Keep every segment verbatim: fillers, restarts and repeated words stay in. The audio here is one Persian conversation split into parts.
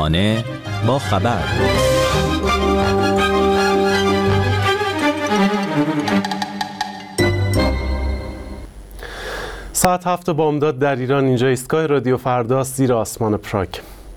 صبحانه با خبر. ساعت هفت بامداد در ایران. اینجا ایستگاه رادیو فرداست، زیر آسمان پراگ.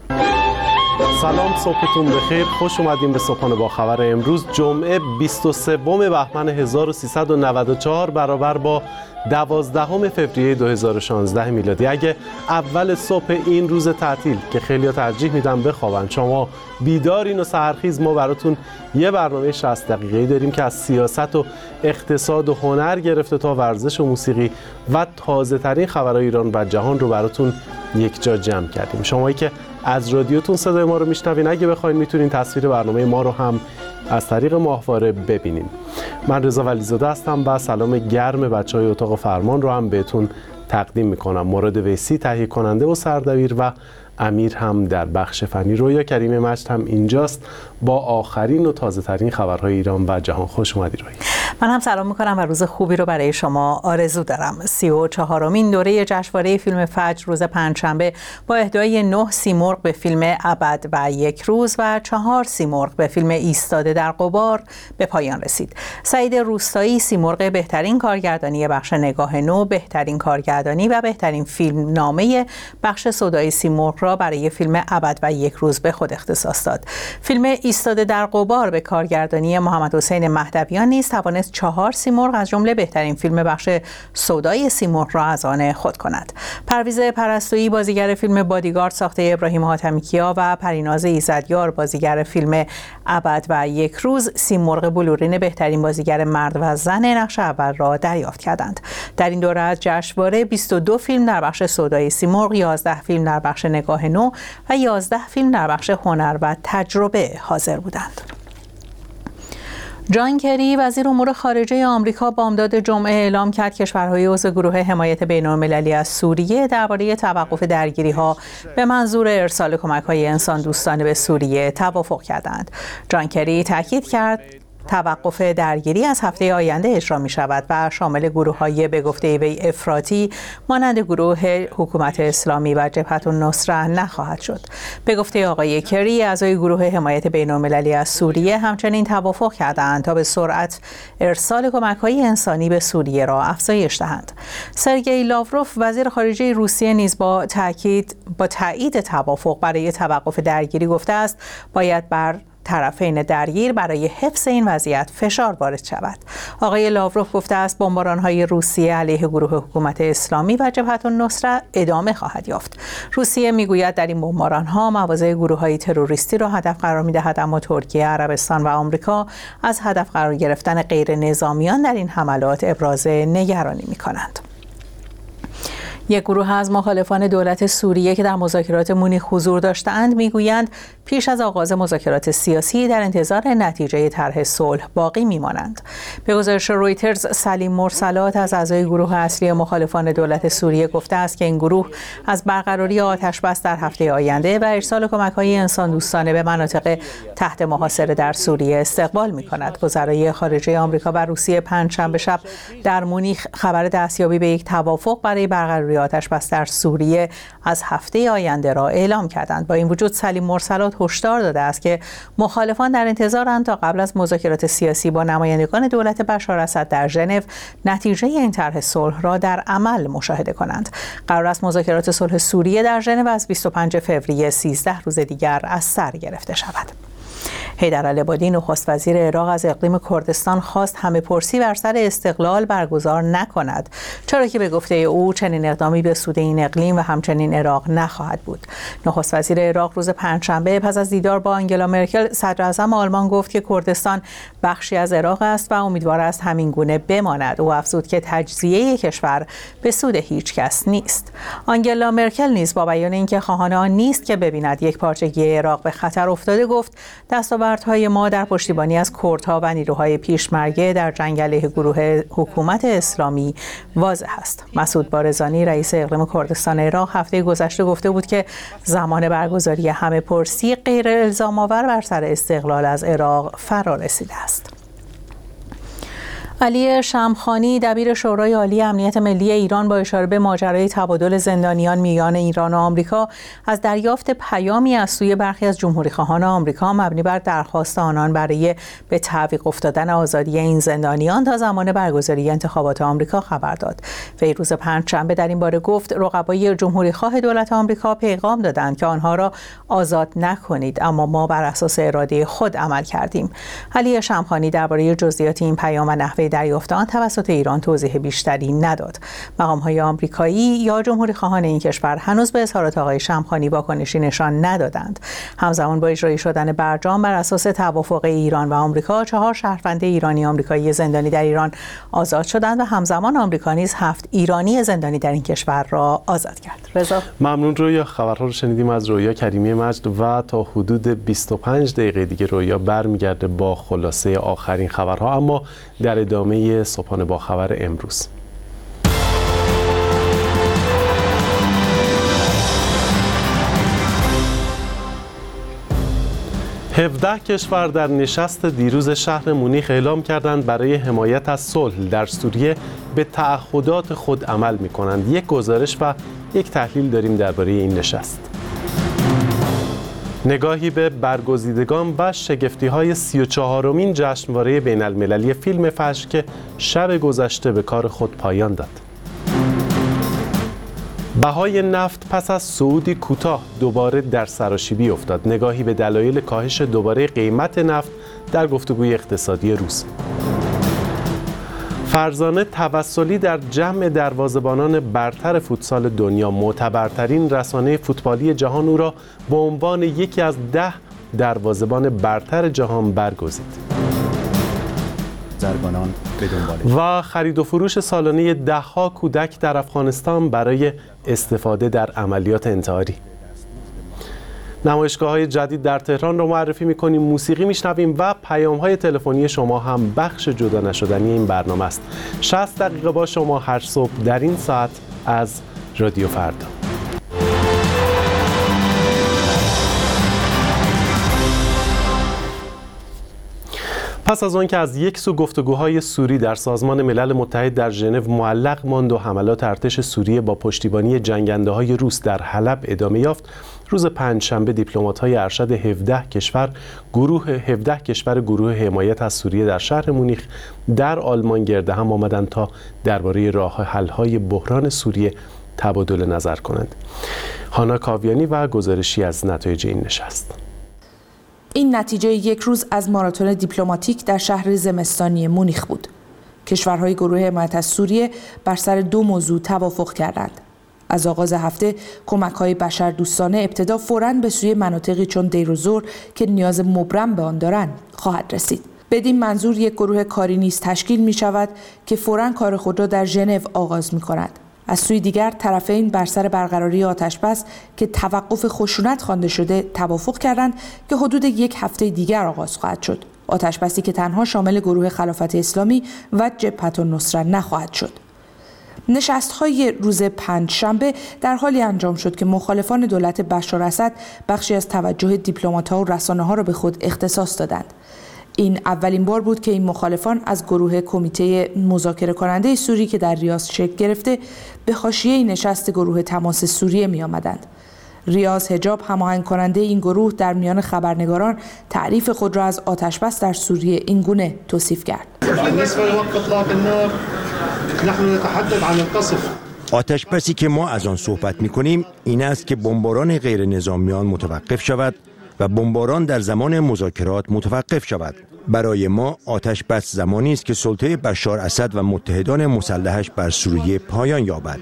سلام، صبحتون بخیر. خوش اومدیم به صبحانه با خبر. امروز جمعه بیست و سوم بهمن هزار و سیصد و نود و چهار برابر با دوازدهم فوریه دو هزار و شانزده میلادی. اگه اول صبح این روز تعطیل که خیلی‌ها ترجیح میدن بخوابن، شما بیدارین و سحرخیز، ما براتون یه برنامه شصت دقیقه‌ای داریم که از سیاست و اقتصاد و هنر گرفته تا ورزش و موسیقی و تازه‌ترین خبرهای ایران و جهان رو براتون یک جا جمع کردیم. شمایی که از رادیوتون صدای ما رو میشنوین، اگه بخواید میتونین تصویر برنامه ما رو هم از طریق ماهواره ببینین. من رضا ولیزاده هستم و سلام گرم بچهای اتاق فرمان رو هم بهتون تقدیم میکنم. مراد ویسی تهیه کننده و سردبیر و امیر هم در بخش فنی. رویا کریم مجد هم اینجاست با آخرین و تازه ترین خبرهای ایران و جهان. خوش اومدی رویا. من هم سلام میکنم و روز خوبی رو برای شما آرزو دارم. سی و چهارمین دوره جشنواره فیلم فجر روز پنجشنبه با اهدای نه سیمرغ به فیلم ابد و یک روز و چهار سیمرغ به فیلم ایستاده در غبار به پایان رسید. سعید روستایی سیمرغ بهترین کارگردانی بخش نگاه نو، بهترین کارگردانی و بهترین فیلم نامه بخش سودای سیمرغ را برای فیلم ابد و یک روز به خود اختصاص داد. فیلم ایستاده در غبار به کارگردانی محمد حسین مهدویان نیز توانست چهار سیمرغ از جمله بهترین فیلم بخش سودای سیمرغ را از آن خود کند. پرویز پرستویی بازیگر فیلم بادیگارد ساخته ابراهیم حاتمیکیا و پریناز ایزدیار بازیگر فیلم ابد و یک روز سیمرغ بلورین بهترین بازیگر مرد و زن نقش اول را دریافت کردند. در این دوره از جشنواره بیست و دو فیلم در بخش سودای سیمرغ، یازده فیلم در بخش نگاه نو و یازده فیلم در بخش هنر و تجربه حاضر بودند. جان کری وزیر امور خارجه آمریکا بامداد جمعه اعلام کرد کشورهای عضو گروه حمایت بین‌المللی از سوریه درباره توقف درگیری‌ها به منظور ارسال کمک‌های انسان دوستانه به سوریه توافق کردند. جان کری تاکید کرد توقف درگیری از هفته آینده اجرا می شود و شامل گروه‌های به گفته وی افراطی مانند گروه حکومت اسلامی و جبهة النصره نخواهد شد. به گفته آقای کری، اعضای گروه حمایت بین‌المللی از سوریه همچنین توافق کردند تا به سرعت ارسال کمک‌های انسانی به سوریه را افزایش دهند. سرگئی لاوروف وزیر خارجه روسیه نیز با تاکید با تایید توافق برای توقف درگیری گفته است باید بر طرفین درگیر برای حفظ این وضعیت فشار وارد شود. آقای لاوروف گفته است بمباران‌های روسیه علیه گروه حکومت اسلامی و جبهة النصره ادامه خواهد یافت. روسیه میگوید در این بمباران‌ها مواضع گروه‌های تروریستی را هدف قرار می‌دهد، اما ترکیه، عربستان و آمریکا از هدف قرار گرفتن غیر نظامیان در این حملات ابراز نگرانی می‌کنند. یک گروه از مخالفان دولت سوریه که در مذاکرات مونیخ حضور داشتند میگویند پیش از آغاز مذاکرات سیاسی در انتظار نتیجه طرح صلح باقی میمانند. به گزارش رویترز، سلیم مرسلات از اعضای گروه اصلی مخالفان دولت سوریه گفته است که این گروه از برقراری آتش‌بس در هفته آینده و ارسال کمک‌های انسان دوستانه به مناطق تحت محاصره در سوریه استقبال می‌کند. وزرای خارجه آمریکا و روسیه پنجشنبه شب در مونیخ خبر دستیابی به یک توافق برای برقراری آتش‌بس در سوریه از هفته آینده را اعلام کردند. با این وجود سلیم مرسلات هشدار داده است که مخالفان در انتظارند تا قبل از مذاکرات سیاسی با نمایندگان دولت بشار اسد در ژنو نتیجه این طرح صلح را در عمل مشاهده کنند. قرار است مذاکرات صلح سوریه در ژنو از بیست و پنجم فوریه سیزده روز دیگر از سر گرفته شود. حیدرالعبادی نخست وزیر عراق از اقلیم کردستان خواست همه پرسی بر سر استقلال برگزار نکند، چرا که به گفته او چنین اقدامی به سود این اقلیم و همچنین عراق نخواهد بود. نخست وزیر عراق روز پنجشنبه پس از دیدار با آنگلا مرکل صدر اعظم آلمان گفت که کردستان بخشی از عراق است و امیدوار است همین گونه بماند. او افزود که تجزیه کشور به سود هیچ کس نیست. آنگلا مرکل نیز با بیان اینکه خواهان آن نیست که ببیند یک پارچگی عراق به خطر افتاده گفت دستاوردهای ما در پشتیبانی از کردها و نیروهای پیشمرگه در جنگ علیه گروه حکومت اسلامی واضح است. مسعود بارزانی رئیس اقلیم کردستان عراق هفته گذشته گفته بود که زمان برگزاری همه پرسی غیر الزام آور بر سر استقلال از عراق فرا رسیده است. علی شمخانی دبیر شورای عالی امنیت ملی ایران با اشاره به ماجرای تبادل زندانیان میان ایران و آمریکا از دریافت پیامی از سوی برخی از جمهوری‌خواهان آمریکا مبنی بر درخواست آنان برای به تعویق افتادن آزادی این زندانیان تا زمان برگزاری انتخابات آمریکا خبر داد. وی روز پنجشنبه در این باره گفت رقبای جمهوری‌خواه دولت آمریکا پیغام دادند که آنها را آزاد نکنید، اما ما بر اساس اراده خود عمل کردیم. علی شمخانی درباره جزئیات این پیام و نحوه دریافت آن توسط ایران توضیح بیشتری نداد. مقام‌های آمریکایی یا جمهوری‌خواهان این کشور هنوز به اظهارات آقای شمخانی واکنشی نشان ندادند. همزمان با اجرایی شدن برجام بر اساس توافق ایران و آمریکا، چهار شهروند ایرانی آمریکایی زندانی در ایران آزاد شدند و همزمان آمریکا نیز هفت ایرانی زندانی در این کشور را آزاد کرد. رضا، ممنون رویا. خبرها رو شنیدیم از رویا کریمی مجد و تا حدود بیست و پنج دقیقه دیگه رویا برمیگرده با خلاصه آخرین خبرها، اما در ادامه صبحانه با خبر امروز. هفده کشور در نشست دیروز شهر مونیخ اعلام کردند برای حمایت از صلح در سوریه به تعهدات خود عمل می‌کنند. یک گزارش و یک تحلیل داریم درباره این نشست. نگاهی به برگزیدگان و شگفتی‌های سی و چهارمین جشنواره بین‌المللی فیلم فجر که شب گذشته به کار خود پایان داد. بهای نفت پس از صعودی کوتاه دوباره در سراشیبی افتاد. نگاهی به دلایل کاهش دوباره قیمت نفت در گفتگوی اقتصادی روز. فرزانه توسلی در جمع دروازه‌بانان برتر فوتسال دنیا، معتبرترین رسانه فوتبالی جهان او را به عنوان یکی از ده دروازه‌بان برتر جهان برگزید. و خرید و فروش سالانه ده‌ها کودک در افغانستان برای استفاده در عملیات انتحاری. نمایشگاه‌های جدید در تهران رو معرفی می‌کنیم، موسیقی میشنویم و پیام‌های تلفنی شما هم بخش جدا نشدنی این برنامه است. شصت دقیقه با شما هر صبح در این ساعت از رادیو فردا. پس از آن که از یک سو گفتگوهای سوری در سازمان ملل متحد در ژنو معلق ماند و حملات ارتش سوریه با پشتیبانی جنگنده‌های روس در حلب ادامه یافت، روز پنجشنبه دیپلمات‌های ارشد هفده کشور گروه هفده کشور گروه حمایت از سوریه در شهر مونیخ در آلمان گرد هم آمدند تا درباره راه حل‌های بحران سوریه تبادل نظر کنند. هانا کاویانی و گزارشی از نتایج این نشست. این نتیجه یک روز از ماراتون دیپلماتیک در شهر زمستانی مونیخ بود. کشورهای گروه حمایت از سوریه بر سر دو موضوع توافق کردند. از آغاز هفته کمک‌های بشردوستانه ابتدا فوراً به سوی مناطقی چون دیر و زور که نیاز مبرم به آن دارند خواهد رسید. بدین منظور یک گروه کاری نیز تشکیل می شود که فوراً کار خود را در ژنو آغاز می کند. از سوی دیگر طرفین بر سر برقراری آتشبس که توقف خشونت خوانده شده توافق کردند که حدود یک هفته دیگر آغاز خواهد شد. آتشبسی که تنها شامل گروه خلافت اسلامی و جبهة النصرة نخواهد شد. نشست‌های روز پنجشنبه در حالی انجام شد که مخالفان دولت بشار اسد بخشی از توجه دیپلمات‌ها و رسانه‌ها را به خود اختصاص دادند. این اولین بار بود که این مخالفان از گروه کمیته مذاکره کننده سوری که در ریاض شکل گرفته به حاشیه نشست گروه تماس سوریه می آمدند. ریاض حجاب هماهنگ کننده این گروه در میان خبرنگاران تعریف خود را از آتشبس در سوریه این گونه توصیف کرد. آتشبسی که ما از آن صحبت می کنیم این است که بمباران غیر نظامیان متوقف شود و بمباران در زمان مذاکرات متوقف شود. برای ما آتش بس زمانی است که سلطه بشار اسد و متحدان مسلحش بر سوریه پایان یابد.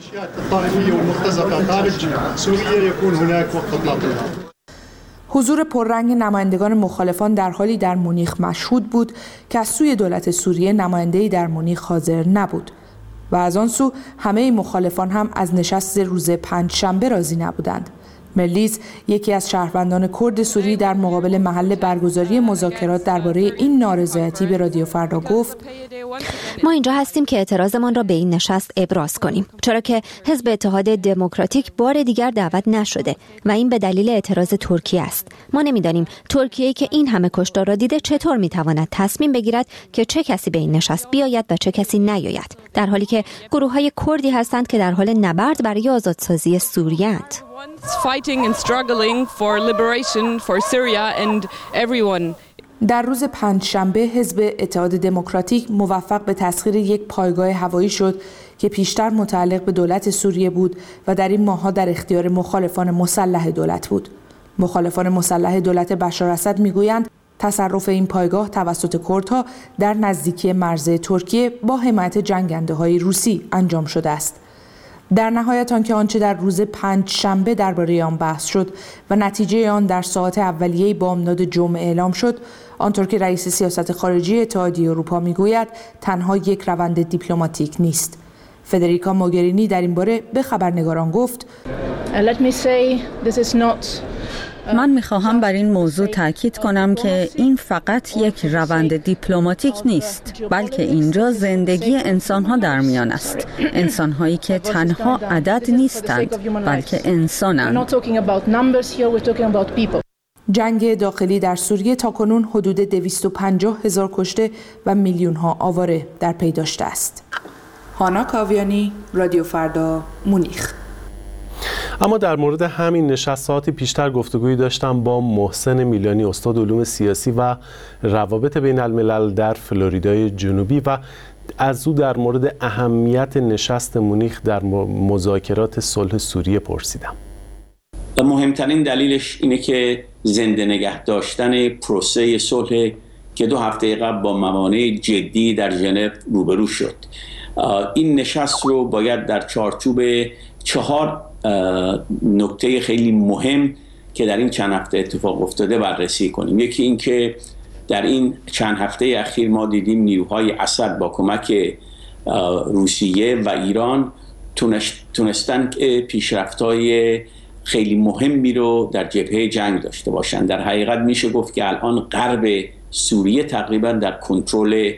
حضور پررنگ نمایندگان مخالفان در حالی در مونیخ مشهود بود که از سوی دولت سوریه نماینده‌ای در مونیخ حاضر نبود و از آن سو همه مخالفان هم از نشست روز پنجشنبه راضی نبودند. مرلیز یکی از شهروندان کرد سوری در مقابل محل برگزاری مذاکرات درباره این نارضایتی به رادیو فردا گفت: ما اینجا هستیم که اعتراضمان را به این نشست ابراز کنیم، چرا که حزب اتحاد دموکراتیک بار دیگر دعوت نشده و این به دلیل اعتراض ترکیه است. ما نمیدانیم ترکیه که این همه کشتار را دیده چطور میتواند تصمیم بگیرد که چه کسی به این نشست بیاید و چه کسی نیاید، در حالی که گروه‌های کردی هستند که در حال نبرد برای آزادسازی سوریه اند. در روز پنجشنبه حزب اتحاد دموکراتیک موفق به تسخیر یک پایگاه هوایی شد که پیشتر متعلق به دولت سوریه بود و در این ماه‌ها در اختیار مخالفان مسلح دولت بود. مخالفان مسلح دولت بشار اسد میگویند تصرف این پایگاه توسط کردها در نزدیکی مرزهای ترکیه با حمایت جنگنده‌های روسی انجام شده است. در نهایت آنکه آنچه در روز پنجشنبه درباره آن بحث شد و نتیجه آن در ساعات اولیه بامداد جمعه اعلام شد، آنطور که رئیس سیاست خارجی اتحادیه اروپا میگوید تنها یک روند دیپلماتیک نیست. فدریکا موگرینی در این باره به خبرنگاران گفت: من میخواهم بر این موضوع تاکید کنم که این فقط یک روند دیپلماتیک نیست، بلکه اینجا زندگی انسانها در میان است. انسانهایی که تنها عدد نیستند، بلکه انسانند. جنگ داخلی در سوریه تاکنون حدود دویست و پنجاه هزار کشته و میلیون ها آواره در پی داشته است. هانا کاویانی، رادیو فردا، مونیخ. اما در مورد همین نشست ساعتی پیشتر گفتگویی داشتم با محسن میلانی، استاد علوم سیاسی و روابط بین الملل در فلوریدای جنوبی، و از او در مورد اهمیت نشست مونیخ در مذاکرات صلح سوریه پرسیدم. مهمترین دلیلش اینه که زنده نگه داشتن پروسه صلح که دو هفته قبل با موانع جدی در ژنو روبرو شد. این نشست رو باید در چارچوب چهار نکته خیلی مهم که در این چند هفته اتفاق افتاده بررسی کنیم. یکی این که در این چند هفته اخیر ما دیدیم نیروهای اسد با کمک روسیه و ایران تونستن پیشرفت‌های خیلی مهمی رو در جبهه جنگ داشته باشند. در حقیقت میشه گفت که الان غرب سوریه تقریبا در کنترل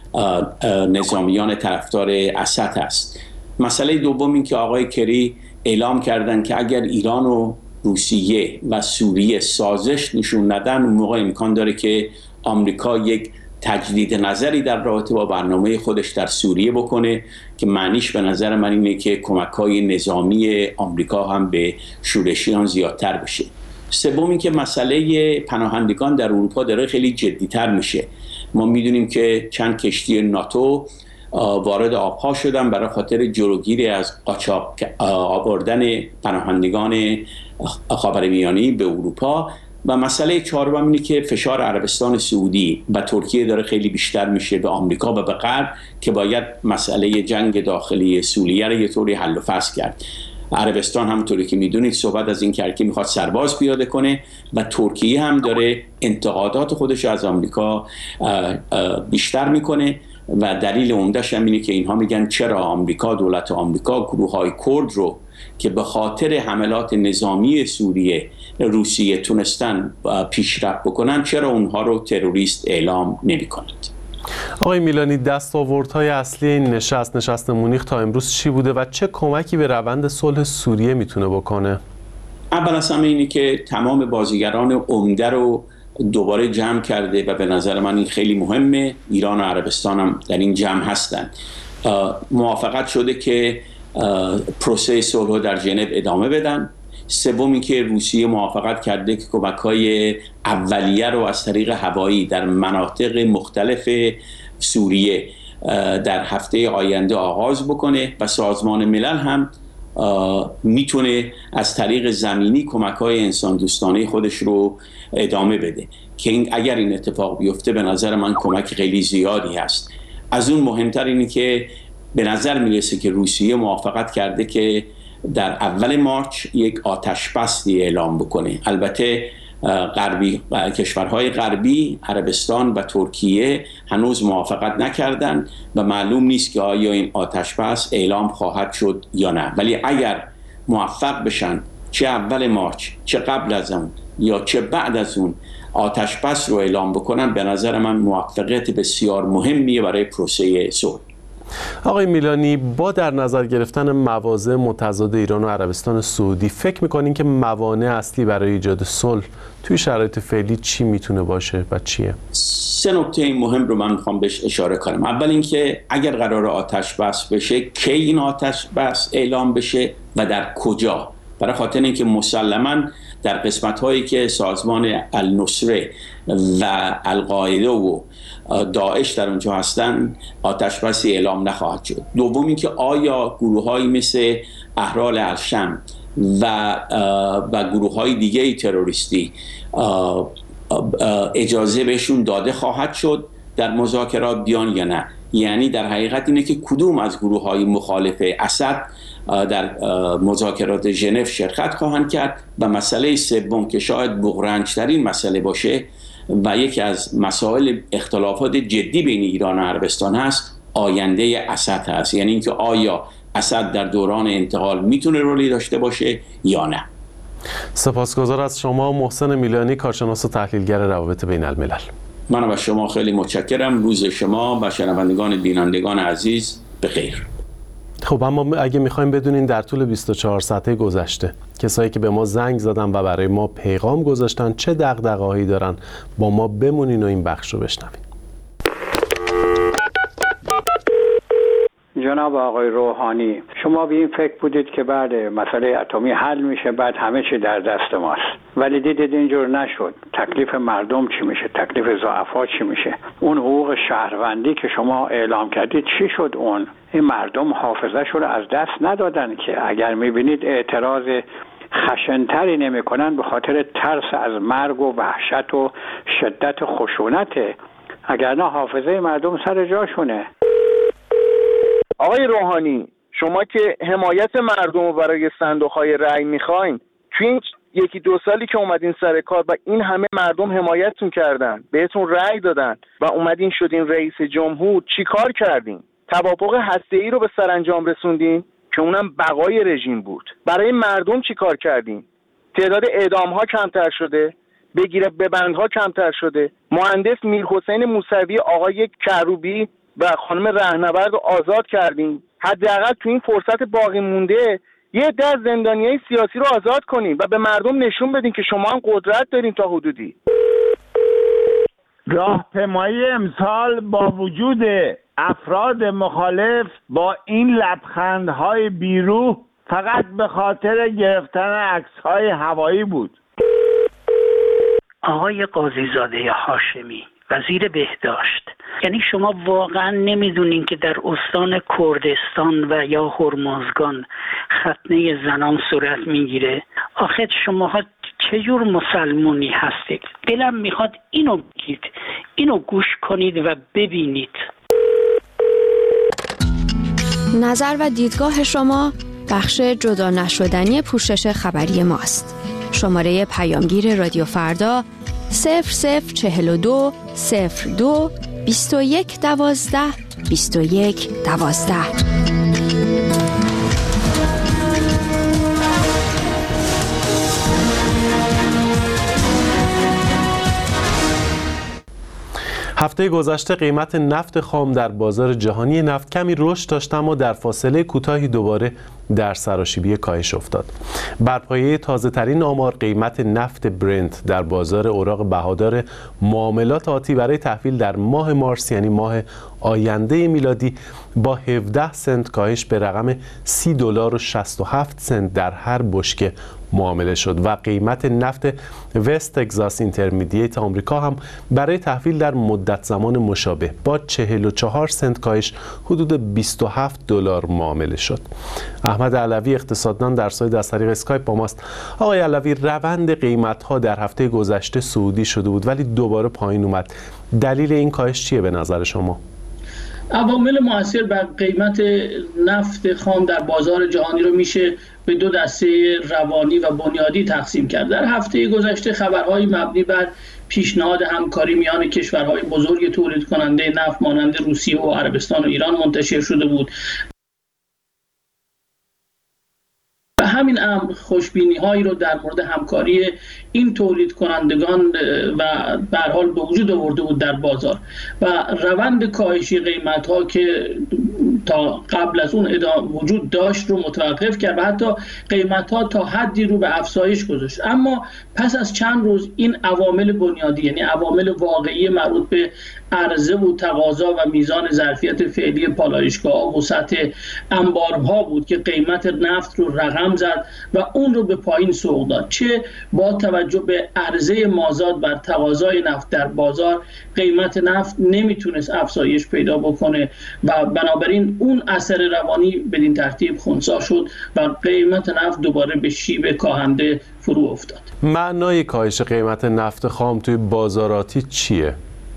نظامیان طرفدار اسد است. مسئله دوم این که آقای کری اعلام کردن که اگر ایران و روسیه و سوریه سازش نشون ندن، اون موقع امکان داره که آمریکا یک تجدید نظری در رابطه با برنامه خودش در سوریه بکنه که معنیش به نظر من اینه که کمک‌های نظامی آمریکا هم به شورشیان زیادتر بشه. سوم این که مسئله پناهندگان در اروپا داره خیلی جدی‌تر میشه. ما میدونیم که چند کشتی ناتو وارد آبها شدن برای خاطر جلوگیری از قاچاق آوردن پناهندگان خاورمیانه به اروپا. و مسئله چهارم اینه که فشار عربستان سعودی و ترکیه داره خیلی بیشتر میشه به آمریکا و به غرب که باید مسئله جنگ داخلی سوریه رو یه طوری حل و فصل کرد. عربستان همونطوری که میدونید صحبت از این کرد که میخواد سرباز پیاده کنه و ترکیه هم داره انتقادات خودش از آمریکا بیشتر میکنه و دلیل عمده‌اش هم اینه که اینها میگن چرا آمریکا، دولت آمریکا، گروه‌های کرد رو که به خاطر حملات نظامی سوریه روسیه تونستن پیشرفت بکنن، چرا اونها رو تروریست اعلام نمی‌کنند. آقای میلانی، دستاوردهای اصلی این نشست نشست مونیخ تا امروز چی بوده و چه کمکی به روند صلح سوریه میتونه بکنه؟ اول از همه اینه که تمام بازیگران عمده رو دوباره جمع کرده و به نظر من این خیلی مهمه. ایران و عربستان هم در این جمع هستن. موافقت شده که پروسه صلح در ژنو ادامه بدن. سومی که روسیه موافقت کرده که کمک‌های اولیه رو از طریق هوایی در مناطق مختلف سوریه در هفته آینده آغاز بکنه و سازمان ملل هم میتونه از طریق زمینی کمک‌های انسان دوستانه خودش رو ادامه بده که این اگر این اتفاق بیفته به نظر من کمک خیلی زیادی هست. از اون مهمتر اینه که به نظر میرسه که روسیه موافقت کرده که در اول مارچ یک آتش بستی اعلام بکنه. البته غربی کشورهای غربی، عربستان و ترکیه هنوز موافقت نکردند و معلوم نیست که آیا این آتش بس اعلام خواهد شد یا نه. ولی اگر موفق بشن چه اول مارچ، چه قبل از اون یا چه بعد از اون آتش بس رو اعلام بکنن، به نظر من موفقیت بسیار مهمیه برای پروسه صلح. آقای میلانی، با در نظر گرفتن مواضع متضاد ایران و عربستان سعودی، فکر می‌کنین که موانع اصلی برای ایجاد صلح توی شرایط فعلی چی میتونه باشه و چیه؟ سه نکته مهم رو من میخوام بهش اشاره کنم. اول اینکه اگر قرار آتش بس بشه، کی این آتش بس اعلام بشه و در کجا؟ برای خاطر اینکه مسلماً در قسمت‌هایی که سازمان النصره و القاعده و داعش در اونجا هستن آتش بسی اعلام نخواهد شد. دوم اینکه آیا گروه‌هایی مثل احرار الشام و و گروه‌های دیگه تروریستی اجازه بهشون داده خواهد شد در مذاکرات بیان یا نه؟ یعنی در حقیقت اینه که کدوم از گروه‌های مخالف اسد در مذاکرات ژنو شرکت خواهند کرد. و مسئله سوم که شاید بغرنج‌ترین مسئله باشه و یکی از مسائل اختلافات جدی بین ایران و عربستان هست، آینده اسد هست. یعنی اینکه آیا اسد در دوران انتقال میتونه رولی داشته باشه یا نه. سپاسگزار از شما محسن میلانی، کارشناس و تحلیلگر روابط بین الملل. من و شما خیلی متشکرم. روز شما و شنوندگان بینندگان عزیز بخیر. خب اما اگه میخوایم بدونین در طول بیست و چهار ساعته گذشته کسایی که به ما زنگ زدن و برای ما پیغام گذاشتن چه دغدغه‌هایی دارن، با ما بمونین و این بخش رو بشنوین. جناب آقای روحانی، شما به این فکر بودید که بعد مسئله اتمی حل میشه، بعد همه چی در دست ماست، ولی دیدید اینجور نشد. تکلیف مردم چی میشه؟ تکلیف ضعفا چی میشه؟ اون حقوق شهروندی که شما اعلام کردید چی شد؟ اون این مردم حافظه‌شون رو از دست ندادن که اگر میبینید اعتراض خشنتری نمیکنن به خاطر ترس از مرگ و وحشت و شدت خشونته، اگر نه حافظه مردم سر جاشونه. آقای روحانی، شما که حمایت مردم رو برای صندوق‌های رأی میخواین، توی این یکی دو سالی که اومدین سر کار و این همه مردم حمایتتون کردن، بهتون رأی دادن و اومدین شدین رئیس جمهور، چی کار کردین؟ توافق هسته‌ای رو به سرانجام رسوندین که اونم بقای رژیم بود. برای مردم چی کار کردین؟ تعداد اعدام‌ها کمتر شده، بگیره ببندها کمتر شده. مهندس میرحسین موسوی، آقای کروبی و خانم رهنورد رو آزاد کردیم. حداقل تو این فرصت باقی مونده یه عده از زندانیای سیاسی رو آزاد کنیم و به مردم نشون بدین که شما هم قدرت دارین تا حدودی. راهپیمایی امسال با وجود افراد مخالف با این لبخندهای بیروح فقط به خاطر گرفتن عکس‌های هوایی بود. آقای قاضیزاده هاشمی، وزیر بهداشت، یعنی شما واقعا نمیدونین که در استان کردستان و یا هرمزگان ختنه زنان صورت میگیره؟ آخه شماها چجور مسلمونی هستید؟ دلم میخواد اینو بگید، اینو گوش کنید و ببینید. نظر و دیدگاه شما بخش جدا نشدنی پوشش خبری ماست. شماره پیامگیر رادیو فردا صفر صفر چهل و دو صفر دو بیست و یک دوازده بیست و یک دوازده. هفته گذشته قیمت نفت خام در بازار جهانی نفت کمی رشد داشت، اما در فاصله کوتاهی دوباره در سراشیبی کاهش افتاد. بر پایه تازه‌ترین آمار قیمت نفت برنت در بازار اوراق بهادار معاملات آتی برای تحویل در ماه مارس، یعنی ماه آینده میلادی، با هفده سنت کاهش به رقم سی دلار و شصت و هفت سنت در هر بشکه معامله شد و قیمت نفت وست تگزاس اینترمدییت آمریکا هم برای تحویل در مدت زمان مشابه با چهل و چهار سنت کاهش حدود بیست و هفت دلار معامله شد. احمد علوی اقتصاددان در سایت از طریق اسکایپ با ماست. آقای علوی، روند قیمت‌ها در هفته گذشته صعودی شده بود ولی دوباره پایین اومد. دلیل این کاهش چیه به نظر شما؟ عوامل مؤثر بر قیمت نفت خام در بازار جهانی رو میشه به دو دسته روانی و بنیادی تقسیم کرد. در هفته گذشته خبرهای مبنی بر پیشنهاد همکاری میان کشورهای بزرگ تولید کننده نفت مانند روسیه و عربستان و ایران منتشر شده بود. به همین امر خوشبینی هایی رو در مورد همکاری این تولید کنندگان و به هر حال به وجود آورده بود در بازار و روند کاهشی قیمت ها که تا قبل از اون وجود داشت رو متوقف کرد و حتی قیمت ها تا حدی رو به افزایش گذاشت. اما پس از چند روز این عوامل بنیادی، یعنی عوامل واقعی مربوط به عرضه و تقاضا و میزان ظرفیت فعلی پالایشگاه‌ها و سطح انبارها بود که قیمت نفت رو رقم زد و اون رو به پایین سوق داد. چه با توجه به عرضه مازاد بر تقاضای نفت در بازار، قیمت نفت نمیتونست افزایش پیدا بکنه و بنابراین اون اثر روانی بدین ترتیب خنثی شد و قیمت نفت دوباره به شیب کاهنده فرو افتاد. معنای کاهش قیمت نفت خام توی بازاراتی چیه؟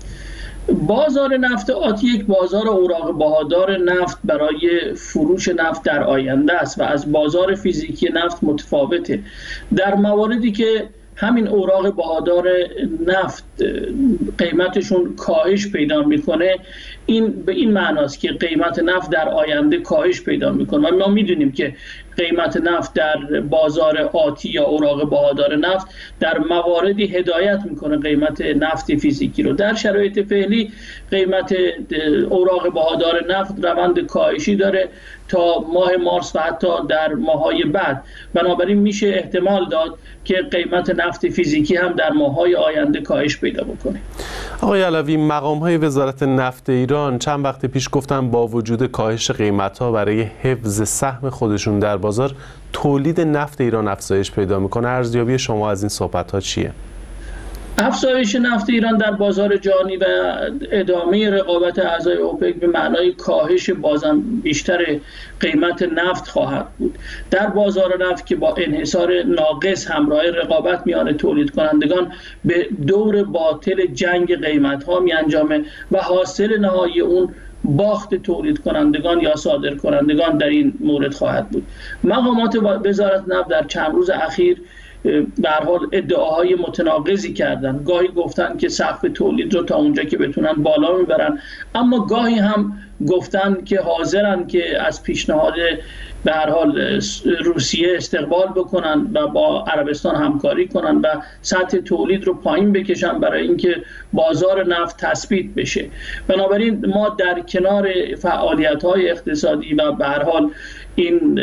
بازار نفت آتی یک بازار اوراق بهادار نفت برای فروش نفت در آینده است و از بازار فیزیکی نفت متفاوته. در مواردی که همین اوراق بهادار نفت قیمتشون کاهش پیدا میکنه، این به این معناست که قیمت نفت در آینده کاهش پیدا میکنه و ما میدونیم که قیمت نفت در بازار آتی یا اوراق بهادار نفت در مواردی هدایت میکنه قیمت نفت فیزیکی رو. در شرایط فعلی قیمت اوراق بهادار نفت روند کاهشی داره تا ماه مارس و حتی در ماه‌های بعد، بنابراین میشه احتمال داد که قیمت نفت فیزیکی هم در ماه‌های آینده کاهش پیدا بکنه. آقای علوی، مقام‌های وزارت نفت ایران چند وقت پیش گفتن با وجود کاهش قیمت‌ها برای حفظ سهم خودشون در بازار تولید نفت ایران افزایش پیدا میکنه. ارزیابی شما از این صحبت‌ها چیه؟ افزایش نفت ایران در بازار جهانی و ادامه رقابت اعضای اوپک به معنای کاهش بازم بیشتر قیمت نفت خواهد بود. در بازار نفت که با انحصار ناقص همراه رقابت میان تولید کنندگان به دور باطل جنگ قیمت ها می انجامه و حاصل نهایی اون باخت تولید کنندگان یا صادر کنندگان در این مورد خواهد بود. مقامات وزارت نفت در چند روز اخیر به هر حال ادعاهای متناقضی کردن. گاهی گفتن که سقف تولید رو تا اونجا که بتونن بالا میبرن، اما گاهی هم گفتن که حاضرن که از پیشنهاد به هر حال روسیه استقبال بکنن و با عربستان همکاری کنن و سطح تولید رو پایین بکشن برای اینکه بازار نفت تثبیت بشه. بنابراین ما در کنار فعالیت‌های اقتصادی و به هر حال این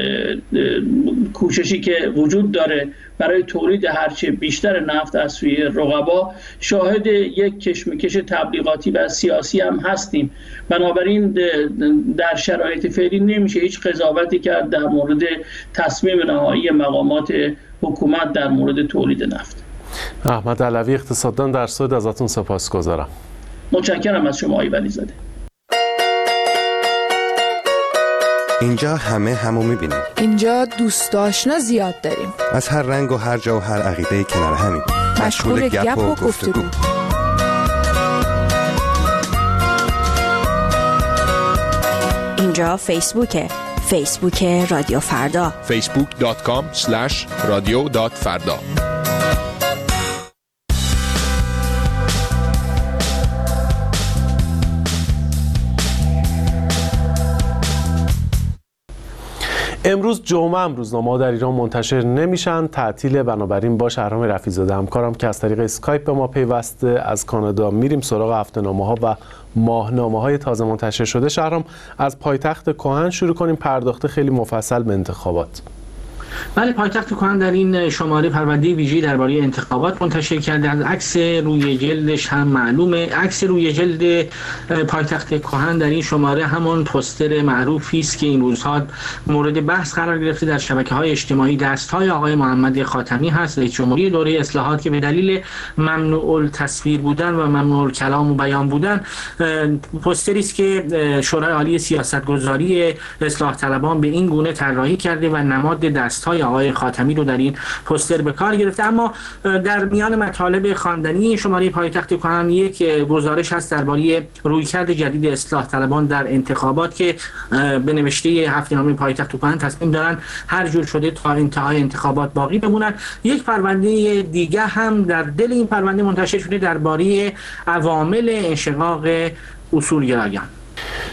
کوششی که وجود داره برای تولید هرچه بیشتر نفت از سوی رقبا، شاهد یک کشمکش تبلیغاتی و سیاسی هم هستیم. بنابراین در شرایط فعلی نمیشه هیچ قضاوتی کرد در مورد تصمیم نهایی مقامات حکومت در مورد تولید نفت. احمد علوی، اقتصاددان، در سوئد، ازتون سپاسگزارم. متشکرم از شما آقای ولیزاده. اینجا همه همو میبینیم. اینجا دوست آشنا زیاد داریم. از هر رنگ و هر جا و هر عقیده کنار همیم. مشغول گپ و گفتگو. اینجا فیسبوکه. فیسبوک رادیو فردا. فیسبوک دات کام اسلش رادیو دات فردا. امروز جمعه هم روزنامه‌ها در ایران منتشر نمیشن، تعطیل. بنابراین با شهرام رفیع‌زاده همکارم که از طریق اسکایپ به ما پیوسته از کانادا میریم سراغ هفته‌نامه‌ها و ماهنامه‌های تازه منتشر شده. شهرام، از پایتخت کهن شروع کنیم، پرداخته خیلی مفصل به انتخابات. بله، پایتخت کهن در این شماره پرونده ویژه‌ای درباره انتخابات منتشر کرده. از عکس روی جلدش هم معلومه. عکس روی جلد پایتخت کهن در این شماره همون پوستر معروفی است که این روزها مورد بحث قرار گرفته در شبکه‌های اجتماعی. دست‌های آقای محمد خاتمی هست، رئیس جمهوری دوره اصلاحات، که به دلیل ممنوع التصویر بودن و ممنوع الکلام و بیان بودن، پوستری است که شورای عالی سیاستگذاری اصلاح طلبان به این گونه طراحی کرده و نماد دست های آقای خاتمی رو در این پوستر به کار گرفته. اما در میان مطالب خواندنی شماره پایتخت کهن یک گزارش هست درباره رویکرد جدید اصلاح طلبان در انتخابات که به نوشته هفته‌نامه پایتخت کهن تصمیم دارن هر جور شده تا انتهای انتخابات باقی بمونن. یک پرونده دیگه هم در دل این پرونده منتشر شده درباره عوامل انشقاق اصولگرایان.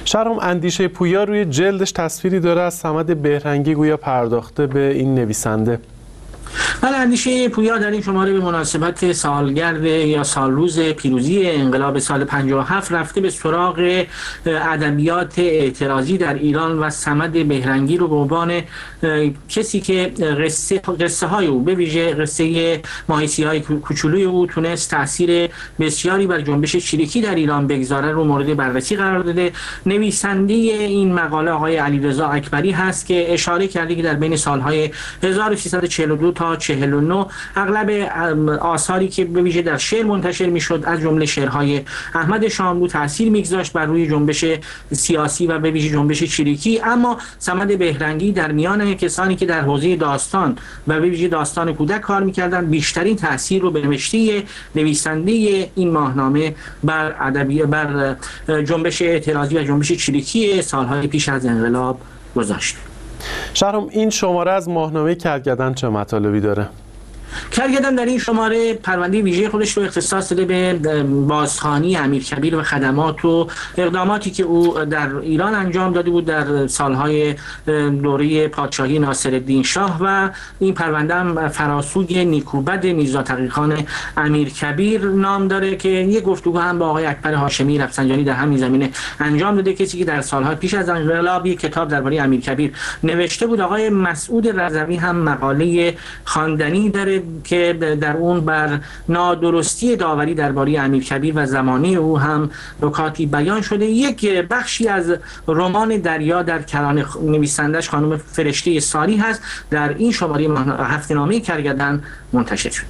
شهرام، اندیشه پویا روی جلدش تصویری داره از صمد بهرنگی گویا پرداخته به این نویسنده. بله، اندیشه پویا در این شماره به مناسبت سالگرد یا سالروز پیروزی انقلاب سال پنجاه و هفت رفته به سراغ ادبیات اعتراضی در ایران و صمد بهرنگی رو به عنوان کسی که قصه قصه های او به ویژه قصه ماهیسی های کوچولوی او تونست تاثیر بسیاری بر جنبش چریکی در ایران بگذاره رو مورد بررسی قرار داده. نویسنده این مقاله آقای علیرضا اکبری هست که اشاره کرده که در بین سالهای هزار و سیصد و چهل و دو تا چهل و نه اغلب آثاری که به ویژه در شعر منتشر میشد از جمله شعرهای احمد شاملو تاثیر میگذاشت بر روی جنبش سیاسی و به ویژه جنبش چریکی، اما صمد بهرنگی در میان کسانی که در حوزه داستان و به ویژه داستان کودک کار میکردند بیشترین تاثیر رو به نوشته نویسنده این ماهنامه بر ادبی بر جنبش اعتراضی و جنبش چریکی سالهای پیش از انقلاب گذاشت. شهرام، این شماره از ماهنامه کرگدن چه مطالبی داره؟ کرگدن در این شماره پرونده ویژه خودش رو اختصاص داده به بازخوانی امیرکبیر و خدمات و اقداماتی که او در ایران انجام داده بود در سالهای دوره پادشاهی ناصرالدین شاه و این پرونده هم فراسوی نیکوبد میرزا تقی‌خان امیرکبیر نام داره که یک گفتگو هم با آقای اکبر هاشمی رفسنجانی در همین زمینه انجام داده. کسی که در سالهای پیش از انقلاب یک کتاب درباره امیرکبیر نوشته بود. آقای مسعود رضوی هم مقاله خواندنی داره که در اون بر نادرستی داوری درباره امیرکبیر و زمانه او هم نکاتی بیان شده. یک بخشی از رمان دریا در کلان نویسندش خانم فرشته ساری هست در این شماره هفته‌نامه کرگدن منتشر شده.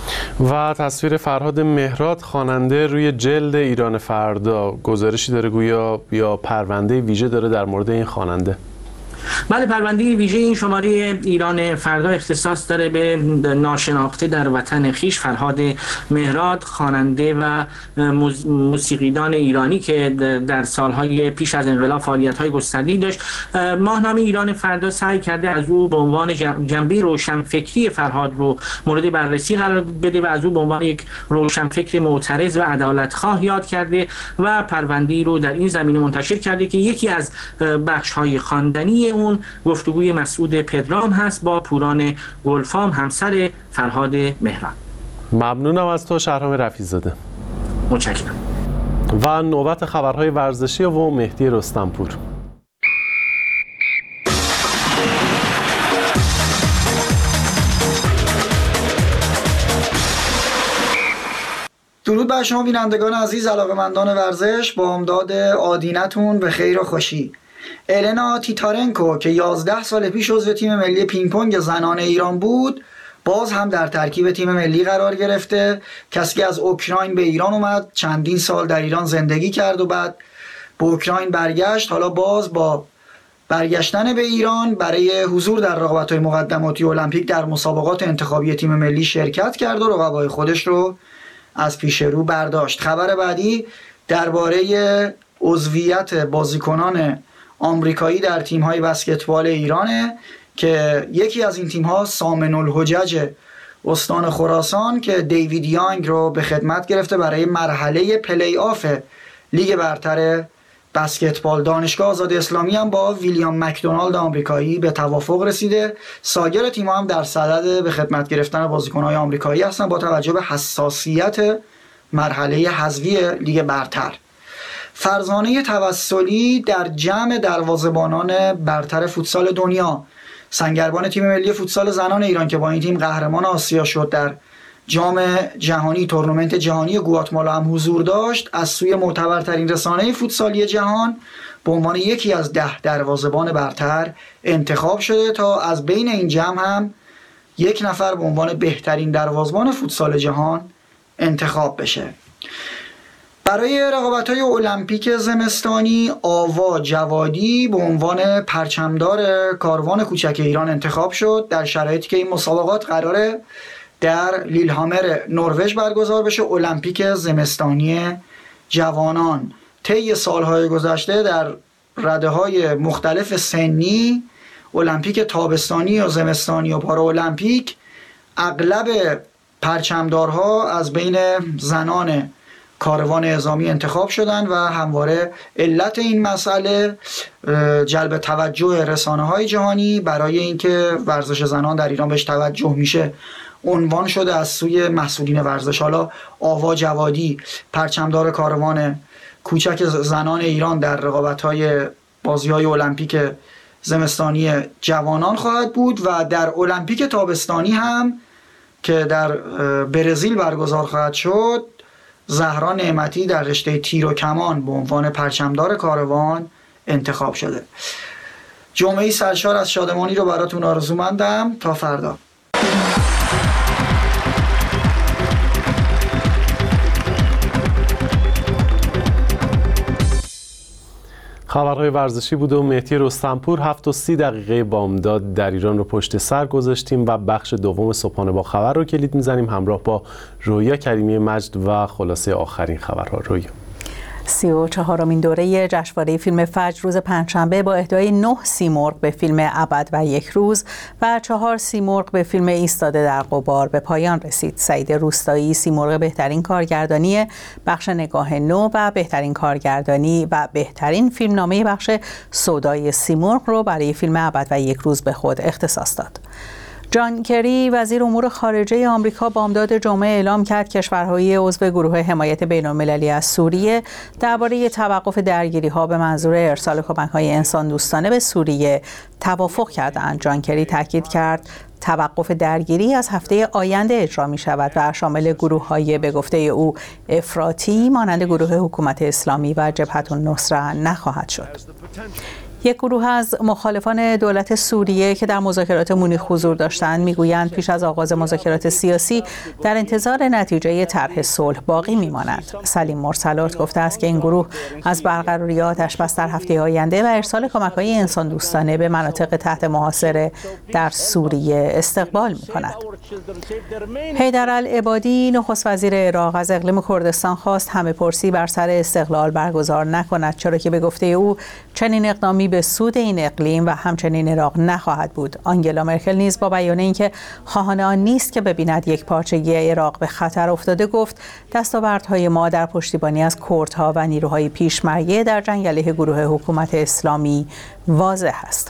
و تصویر فرهاد مهراد خواننده روی جلد ایران فردا گزارشی داره گویا یا پرونده ویژه داره در مورد این خواننده. بله، پرونده ویژه این شماره ایران فردا اختصاص داره به ناشناخته در وطن خیش فرهاد مهراد، خواننده و موسیقیدان ایرانی که در سالهای پیش از انقلاب فعالیت‌های گسترده‌ای داشت. ماهنامه ایران فردا سعی کرده از او به عنوان جنبه روشنفکری فرهاد رو مورد بررسی قرار بده و از او به عنوان یک روشنفکر معترض و عدالتخواه یاد کرده و پرونده‌ای رو در این زمینه منتشر کرده که یکی از بخش‌های خواندنی اون گفتگوی مسعود پدرام هست با پوران گلفام همسر فرهاد مهران. ممنونم از تو شهرام رفیع‌زاده. متشکرم. و نوبت خبرهای ورزشی و مهدی رستمپور. درود بر شما بینندگان عزیز، علاقه‌مندان ورزش، با امداد آدینتون به خیر و خوشی. النا تیتارنکو که یازده سال پیش عضو تیم ملی پینگ پونگ زنان ایران بود باز هم در ترکیب تیم ملی قرار گرفته. کسی که از اوکراین به ایران اومد، چندین سال در ایران زندگی کرد و بعد به اوکراین برگشت. حالا باز با برگشتن به ایران برای حضور در رقابت‌های مقدماتی المپیک در مسابقات انتخابی تیم ملی شرکت کرد و رقبای خودش رو از پیش رو برداشت. خبر بعدی درباره عضویت بازیکنان آمریکایی در تیم‌های بسکتبال ایرانه که یکی از این تیم‌ها سامن الحجج استان خراسان که دیوید یانگ رو به خدمت گرفته برای مرحله پلی آف لیگ برتر بسکتبال. دانشگاه آزاد اسلامی هم با ویلیام مکدونالد آمریکایی به توافق رسیده. سایر تیم‌ها هم در صدد به خدمت گرفتن بازیکن‌های آمریکایی هستن با توجه به حساسیت مرحله حذفی لیگ برتر. فرزانه توسلی در جمع دروازه‌بانان برتر فوتسال دنیا، سنگربان تیم ملی فوتسال زنان ایران که با این تیم قهرمان آسیا شد در جام جهانی تورنمنت جهانی گواتمالا هم حضور داشت، از سوی معتبرترین رسانه فوتسالی جهان به عنوان یکی از ده دروازه‌بان برتر انتخاب شده تا از بین این جمع هم یک نفر به عنوان بهترین دروازه‌بان فوتسال جهان انتخاب بشه. برای رقابت‌های المپیک زمستانی آوا جوادی به عنوان پرچمدار کاروان کوچک ایران انتخاب شد در شرایطی که این مسابقات قراره در لیلهامر نروژ برگزار بشه. المپیک زمستانی جوانان طی سالهای گذشته در رده‌های مختلف سنی، المپیک تابستانی و زمستانی و پارالمپیک، اغلب پرچمدارها از بین زنان کاروان اعزامی انتخاب شدن و همواره علت این مسئله جلب توجه رسانه‌های جهانی برای اینکه ورزش زنان در ایران بهش توجه میشه عنوان شده از سوی مسئولین ورزش. حالا آوا جوادی پرچمدار کاروان کوچک زنان ایران در رقابت‌های بازی‌های المپیک زمستانی جوانان خواهد بود و در المپیک تابستانی هم که در برزیل برگزار خواهد شد زهرا نعمتی در رشته تیر و کمان به عنوان پرچمدار کاروان انتخاب شده. جمعه‌ای سرشار از شادمانی رو براتون آرزومندم. تا فردا. خبرهای ورزشی بود و مهدی رستمپور. هفت و سی دقیقه بامداد در ایران رو پشت سر گذاشتیم و بخش دوم صبحانه با خبر رو کلید میزنیم همراه با رویا کریمی مجد و خلاصه آخرین خبرها. رویا. سی و چهارمین دوره جشنواره فیلم فجر روز پنجشنبه با اهدای نه سیمرغ به فیلم ابد و یک روز و چهار سیمرغ به فیلم ایستاده در غبار به پایان رسید. سعید روستایی سیمرغ بهترین کارگردانی بخش نگاه نو و بهترین کارگردانی و بهترین فیلمنامه بخش سودای سیمرغ رو برای فیلم ابد و یک روز به خود اختصاص داد. جان کری وزیر امور خارجه آمریکا بامداد جمعه اعلام کرد کشورهای عضو گروه حمایت بین‌المللی از سوریه درباره توقف درگیری‌ها به منظور ارسال کمک‌های انسان دوستانه به سوریه توافق کردند. جان کری تاکید کرد توقف درگیری از هفته آینده اجرا می شود و شامل گروه‌های به گفته او افراطی مانند گروه حکومت اسلامی و جبهة النصره نخواهد شد. یک گروه از مخالفان دولت سوریه که در مذاکرات مونیخ حضور داشتند میگویند پیش از آغاز مذاکرات سیاسی در انتظار نتیجه طرح صلح باقی میمانند. سلیم مرسلات گفته است که این گروه از برقراری آتش بس در هفته آینده و ارسال کمک‌های انسان دوستانه به مناطق تحت محاصره در سوریه استقبال می‌کند. حیدر العبادی نخست وزیر عراق از اقلیم کردستان خواست همه پرسی بر سر استقلال برگزار نکند، چرا که به گفته او چنین اقدامی به سود این اقلیم و همچنین عراق نخواهد بود. آنگلا مرکل نیز با بیان اینکه خواهان آن نیست که ببیند یک پارچگی عراق به خطر افتاده گفت دستاوردهای ما در پشتیبانی از کردها و نیروهای پیشمرگه در جنگ علیه گروه حکومت اسلامی واضح است.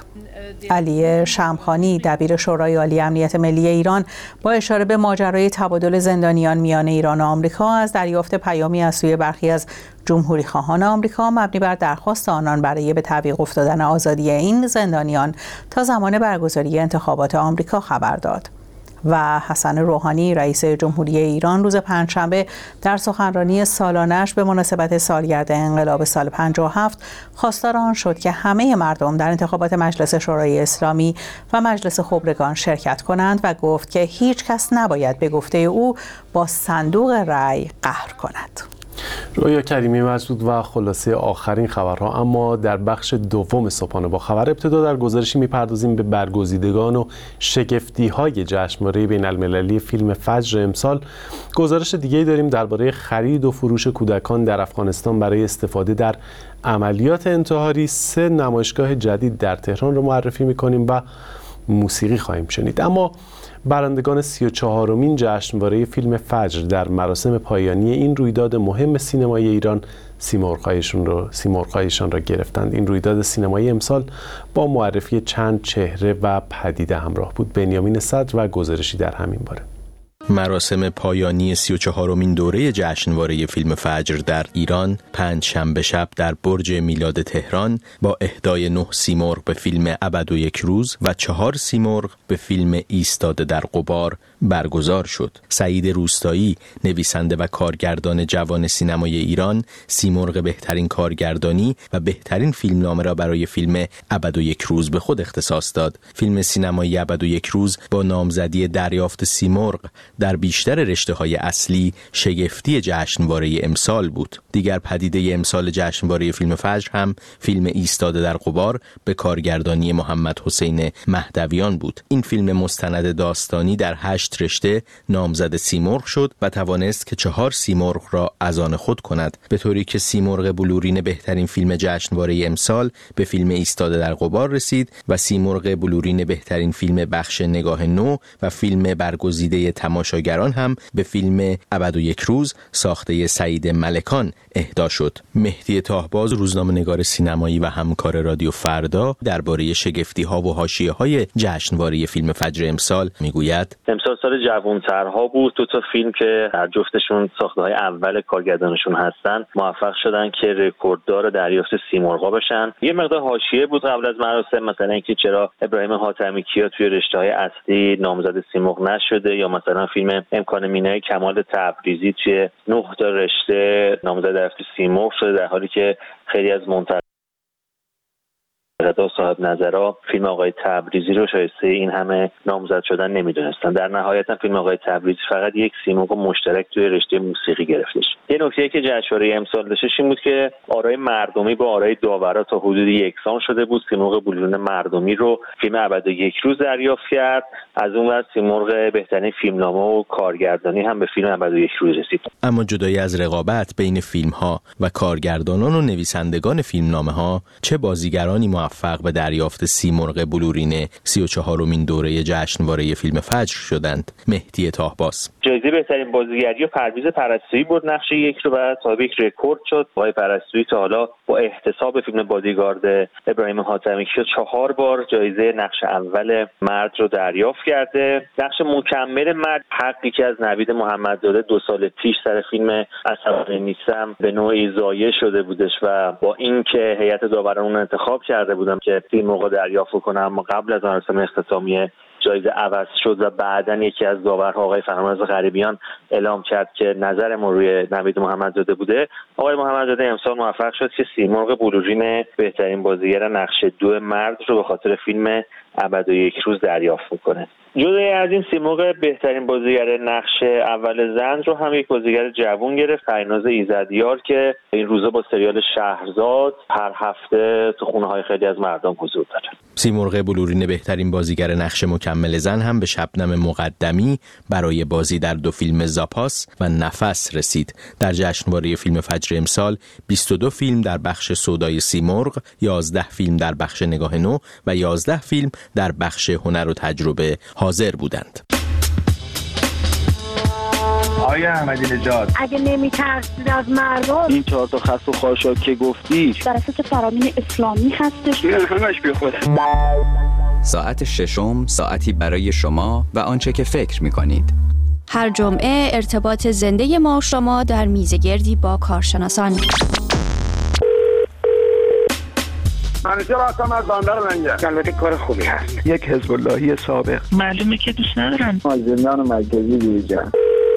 علی شمخانی دبیر شورای عالی امنیت ملی ایران با اشاره به ماجرای تبادل زندانیان میان ایران و آمریکا از دریافت پیامی از سوی برخی از جمهوری خواهان آمریکا مبنی بر درخواست آنان برای به تعویق افتادن آزادی این زندانیان تا زمان برگزاری انتخابات آمریکا خبر داد. و حسن روحانی رئیس جمهوری ایران روز پنجشنبه در سخنرانی سالانه‌اش به مناسبت سالگرد انقلاب سال پنجاه و هفت خواستار آن شد که همه مردم در انتخابات مجلس شورای اسلامی و مجلس خبرگان شرکت کنند و گفت که هیچ کس نباید به گفته او با صندوق رأی قهر کند. رویا کریمی مجدود و خلاصه آخرین خبرها. اما در بخش دوم صبحانه با خبر ابتدا در گزارشی میپردازیم به برگزیدگان و شگفتی‌های جشنواره بین‌المللی فیلم فجر امسال. گزارش دیگه‌ای داریم درباره خرید و فروش کودکان در افغانستان برای استفاده در عملیات انتحاری. سه نمایشگاه جدید در تهران رو معرفی می‌کنیم و موسیقی خواهیم شنید. اما برندگان سی و چهارمین جشنواره فیلم فجر در مراسم پایانی این رویداد مهم سینمای ایران سیمرغ‌هایشان را سیمرغ‌هایشان را گرفتند. این رویداد سینمایی امسال با معرفی چند چهره و پدیده همراه بود. بنیامین صدر و گزارشی در همین باره. مراسم پایانی سی و چهارمین دوره جشنواره فیلم فجر در ایران پنج شنبه شب در برج میلاد تهران با اهدای نه سیمرغ به فیلم ابد و یک روز و چهار سیمرغ به فیلم ایستاده در غبار برگزار شد. سعید روستایی نویسنده و کارگردان جوان سینمای ایران سیمرغ بهترین کارگردانی و بهترین فیلمنامه را برای فیلم ابد و یک روز به خود اختصاص داد. فیلم سینمایی ابد و یک روز با نامزدی دریافت سیمرغ در بیشتر رشته‌های اصلی شگفتی جشنواره امسال بود. دیگر پدیده امسال جشنواره فیلم فجر هم فیلم ایستاده در غبار به کارگردانی محمد حسین مهدویان بود. این فیلم مستند داستانی در هشت رشته نامزد سیمرغ شد و توانست که چهار سیمرغ را از آن خود کند، به طوری که سیمرغ بلورین بهترین فیلم جشنواره امسال به فیلم ایستاده در غبار رسید و سیمرغ بلورین بهترین فیلم بخش نگاه نو و فیلم برگزیده تماشا تماشاگران هم به فیلم ابد و یک روز ساخته سعید ملکان اهدا شد. مهدی طاهباز، روزنامه‌نگار سینمایی و همکار رادیو فردا، درباره شگفتی‌ها و حاشیه‌های جشنواره فیلم فجر امسال میگوید: امسال سال جوان‌ترها بود. دو تا فیلم که هر جفتشون ساخته‌های اول کارگردانشون هستن موفق شدن که رکورددار دریافت سیمرغا بشن. یه مقدار حاشیه بود قبل از مراسم، مثلا اینکه چرا ابراهیم حاتمی کیا توی رشته‌های اصلی نامزد سیمرغ نشده، یا مثلا فیلم امکان مینای کمال تبریزی توی نه تا رشته نامزد دریافت سیمرغ شده، در حالی که خیلی از منتقدان و صاحب نظرها فیلم آقای تبریزی رو شایسته این همه نامزد شدن نمیدونستن. در نهایت فیلم آقای تبریزی فقط یک سیمرغ مشترک توی رشته موسیقی گرفتش. یه نکته‌ای که جشنواره امسال داشتش این بود که آرای مردمی با آرای داورا تا حدودی یکسان شده بود. سیمرغ بلورین مردمی رو فیلم ابد و یک روز دریافت کرد. از اون ور سیمرغ بهترین فیلمنامه و کارگردانی هم به فیلم ابد و یک روز رسید. اما جدای از رقابت بین فیلم‌ها و کارگردانان و نویسندگان فیلمنامه‌ها، چه بازیگرانی موفق به دریافت سیمرغ بلورین سی و چهارمین دوره جشنواره فیلم فجر شدند؟ مهدی طاهباز: جایزه بهترین بازیگری و پرویز پرستویی برد نقش یک رو و صاحب یک رکورد شد. آقای پرستویی تا حالا با احتساب فیلم بادیگارد ابراهیم حاتمی کیا چهار بار جایزه نقش اول مرد رو دریافت کرده. نقش مکمل مرد حقی که از نوید محمدزاده دو سال پیش سر فیلم عصبانی نیستم به نوعی ضایع شده بودش و با اینکه هیئت داوران اون انتخاب کرده بودم که سیمرغ دریافت کنم، اما قبل از مراسم اختتامیه جایزه عوض شد و بعداً یکی از داورها آقای فرامرز غریبیان اعلام کرد که نظر ما روی نوید محمدزاده بوده. آقای محمدزاده امسال موفق شد که سیمرغ بلورین بهترین بازیگر نقش دو مرد رو به خاطر فیلم ابد و یک روز دریافت کنه. جدای از این سیمرغ بهترین بازیگر نقش اول زن رو هم یک بازیگر جوان گرفت، پریناز ایزدیار، که این روزا با سریال شهرزاد هر هفته تو خونه‌های خیلی از مردم حضور داره. سیمرغ بلورین بهترین بازیگر نقش مکمل زن هم به شبنم مقدمی برای بازی در دو فیلم زاپاس و نفس رسید. در جشنواره فیلم فجر امسال بیست و دو فیلم در بخش سودای سیمرغ، یازده فیلم در بخش نگاه نو و یازده فیلم در بخش هنر و تجربه حاضر بودند. آیا احمدی نژاد اگه نمی‌ترسید از مردم، این چهار تا خس و خاشاک که گفتی در اساس فرامین اسلامی هستش، این همش بی خود. ساعت ششم، ساعتی برای شما و آنچه که فکر می‌کنید. هر جمعه ارتباط زنده ما و شما در میزگردی با کارشناسان. منیجر هستم از بندر لنگر. البته کار خوبی هست. یک حزب اللهی سابق. معلومه که دوست ندارن. مازندران مرکزی دیجا.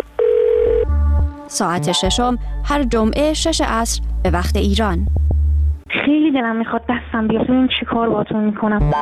ساعت ششم هر جمعه شش عصر به وقت ایران. خیلی دلم میخواد دستم بیاد ببینم چی کار باهاتون میکنم.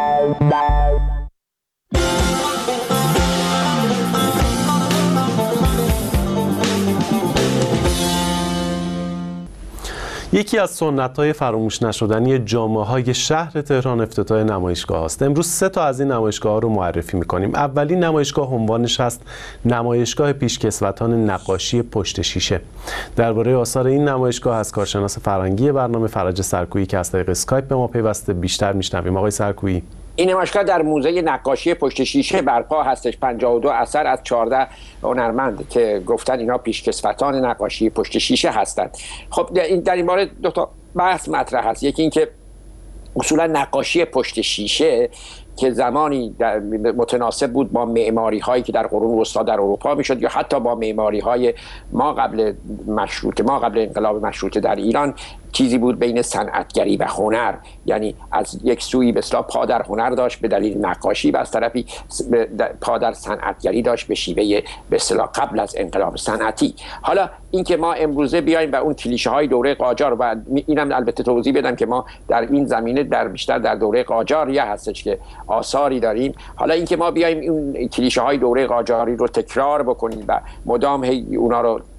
یکی از سنت‌های فراموش نشدنی جامعه‌های شهر تهران افتتاح نمایشگاه است. امروز سه تا از این نمایشگاه‌ها رو معرفی می‌کنیم. اولین نمایشگاه عنوانش است نمایشگاه پیشکسوتان نقاشی پشت شیشه. درباره آثار این نمایشگاه از کارشناس فرهنگی برنامه فرج سرکویی که از طریق اسکایپ به ما پیوسته بیشتر می‌شنویم. آقای سرکویی: این نمایشگاه در موزه نقاشی پشت شیشه برپا هستش. پنجاه و دو اثر از چهارده هنرمند که گفتن اینا پیشکسوتان نقاشی پشت شیشه هستند. خب در این باره دو تا بحث مطرح هست. یکی این که اصولا نقاشی پشت شیشه که زمانی متناسب بود با معماری هایی که در قرون وسطا در اروپا میشد یا حتی با معماری های ما قبل مشروطه ما قبل انقلاب مشروطه در ایران، چیزی بود بین صنعتگری و هنر. یعنی از یک سوی به اصطلاح پا در هنر داشت به دلیل نقاشی و از طرفی پا در صنعتگری داشت به شیوه به اصطلاح قبل از انقلاب صنعتی. حالا اینکه ما امروزه بیایم و اون کلیشه های دوره قاجار، و اینم البته توضیح بدم که ما در این زمینه در بیشتر در دوره قاجاریه هستش که آثاری داریم. حالا اینکه ما بیایم اون کلیشه های دوره قاجاری رو تکرار بکنیم و مدام هی اونا رو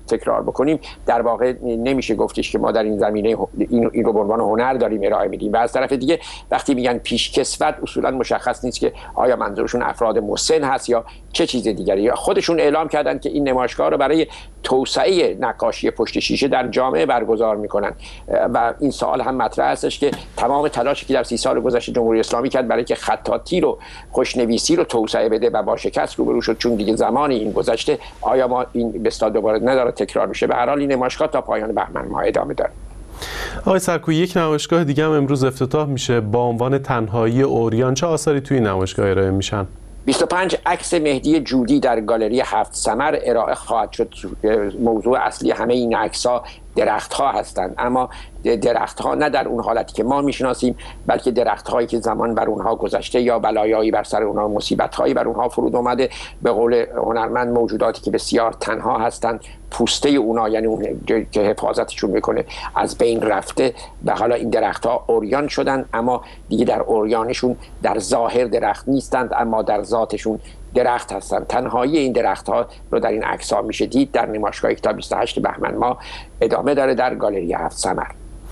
تکرار بکنیم، در واقع نمیشه گفتش که ما در این زمینه این, این رو به عنوان هنر داریم ارائه میدیم. و از طرف دیگه وقتی میگن پیشکسوت اصولا مشخص نیست که آیا منظورشون افراد مسن هست یا چه چیز دیگری. یا خودشون اعلام کردن که این نمایشگاه رو برای توسعه نقاشی پشت شیشه در جامعه برگزار میکنن و این سوال هم مطرح هستش که تمام تلاشی که در سی سال گذشته جمهوری اسلامی کرد برای که خطاطی رو، خوشنویسی رو توسعه بده و با شکست روبرو شد چون دیگه زمان این گذشته، آیا ما این به اصطلاح دوباره نداره تکرار میشه؟ به هر حال این نمایشگاه تا پایان بهمن ماه ادامه داره. آقای سرکویی، یک نمایشگاه دیگه هم امروز افتتاح میشه با عنوان تنهایی عریان. چه آثاری توی این نمایشگاه ارائه میشن؟ بیست و پنج عکس مهدی جودی در گالری هفت ثمر ارائه خواهد شد. موضوع اصلی همه این عکس‌ها درخت‌ها هستند، اما درخت‌ها نه در اون حالتی که ما میشناسیم، بلکه درخت‌هایی که زمان بر اونها گذشته یا بلایایی بر سر اونها، مصیبت‌هایی بر اونها فرود اومده. به قول هنرمند موجوداتی که بسیار تنها هستند، پوسته اونها یعنی اون که حفاظتشون میکنه از بین رفته و حالا این درخت‌ها عریان شدن، اما دیگه در عریانشون در ظاهر درخت نیستند اما در ذاتشون درخت هستند. تنهایی این درخت‌ها رو در این عکس‌ها میشه دید. در نمایشگاه تا بیست و هشت بهمن ماه ادامه داره در گالری هفت ثمر.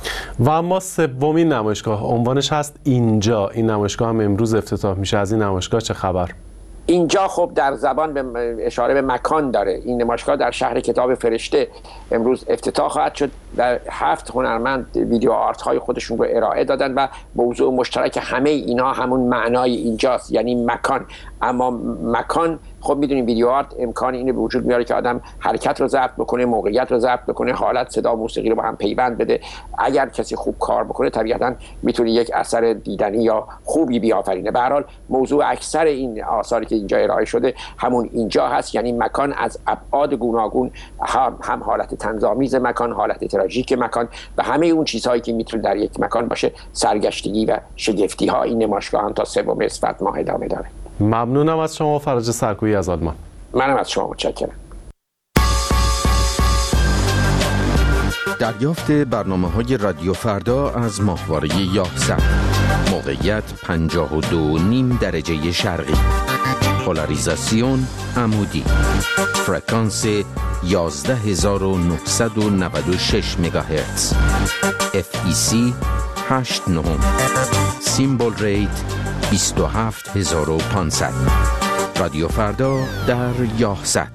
و اما سومین نمایشگاه عنوانش هست اینجا. این نمایشگاه هم امروز افتتاح میشه. از این نمایشگاه چه خبر؟ اینجا خب در زبان به اشاره به مکان داره. این نمایشگاه در شهر کتاب فرشته امروز افتتاح خواهد شد و هفت هنرمند ویدیو آرت های خودشون رو ارائه دادن و موضوع مشترک همه اینا همون معنای اینجاست، یعنی مکان. اما مکان خب میدونیم ویدیو آرت امکان اینو به وجود میاره که آدم حرکت رو ضبط بکنه، موقعیت رو ضبط بکنه، حالت، صدا، موسیقی رو با هم پیوند بده. اگر کسی خوب کار بکنه طبیعتاً میتونه یک اثر دیدنی یا خوبی بیافرینه. به هر حال موضوع اکثر این آثاری که اینجا ارائه شده همون اینجا هست، یعنی مکان از ابعاد گوناگون، هم حالت طنزآمیز مکان، حالت تراژیک مکان و همه اون چیزهایی که میتونه در یک مکان باشه، سرگشتگی و شگفتی ها. این نمایشگاه هم تا سوم اسفند ماه ادامه داره. ممنونم از شما فرج سرکویی از آلمان. منم از شما متشکرم. دریافت برنامه‌های رادیو فردا از ماهواره یاهصد. موقعیت پنجاه و دو و نیم درجه شرقی. پولاریزاسیون عمودی. فرکانس یازده هزار و نهصد و نود و شش مگاهرتز. اف ای سی هشت نه. سیمبل ریت بیست و هفت هزار و پانصد. رادیو فردا در یاهصد.